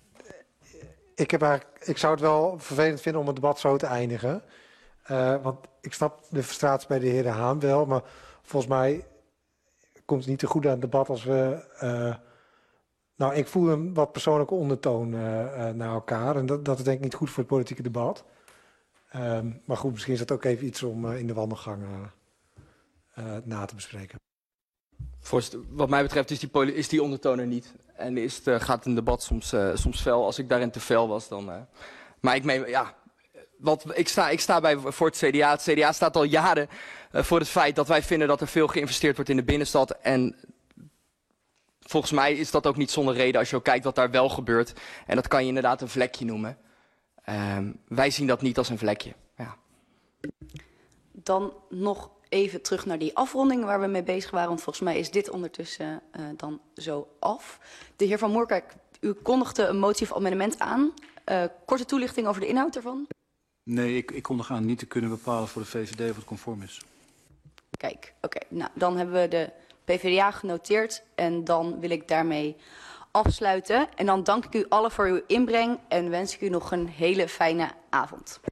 S11: ik zou het wel vervelend vinden om het debat zo te eindigen. Want ik snap de frustratie bij de heer De Haan wel, maar volgens mij komt het niet te goed aan het debat als we... nou, ik voel een wat persoonlijke ondertoon naar elkaar en dat is denk ik niet goed voor het politieke debat. Maar goed, misschien is dat ook even iets om in de wandelgang na te bespreken.
S6: Voorzitter, wat mij betreft is die ondertoon er niet. En gaat een debat soms fel. Als ik daarin te fel was, dan... Maar ik meen, ja... Ik sta voor het CDA. Het CDA staat al jaren voor het feit dat wij vinden dat er veel geïnvesteerd wordt in de binnenstad. En volgens mij is dat ook niet zonder reden als je ook kijkt wat daar wel gebeurt. En dat kan je inderdaad een vlekje noemen. Wij zien dat niet als een vlekje. Ja.
S1: Dan nog even terug naar die afronding waar we mee bezig waren. Want volgens mij is dit ondertussen dan zo af. De heer Van Moerkerk, u kondigde een motie of amendement aan. Korte toelichting over de inhoud ervan?
S3: Nee, ik kondig aan niet te kunnen bepalen voor de VVD of het conform is.
S1: Kijk, oké. Nou, dan hebben we de PvdA genoteerd en dan wil ik daarmee afsluiten. En dan dank ik u allen voor uw inbreng en wens ik u nog een hele fijne avond.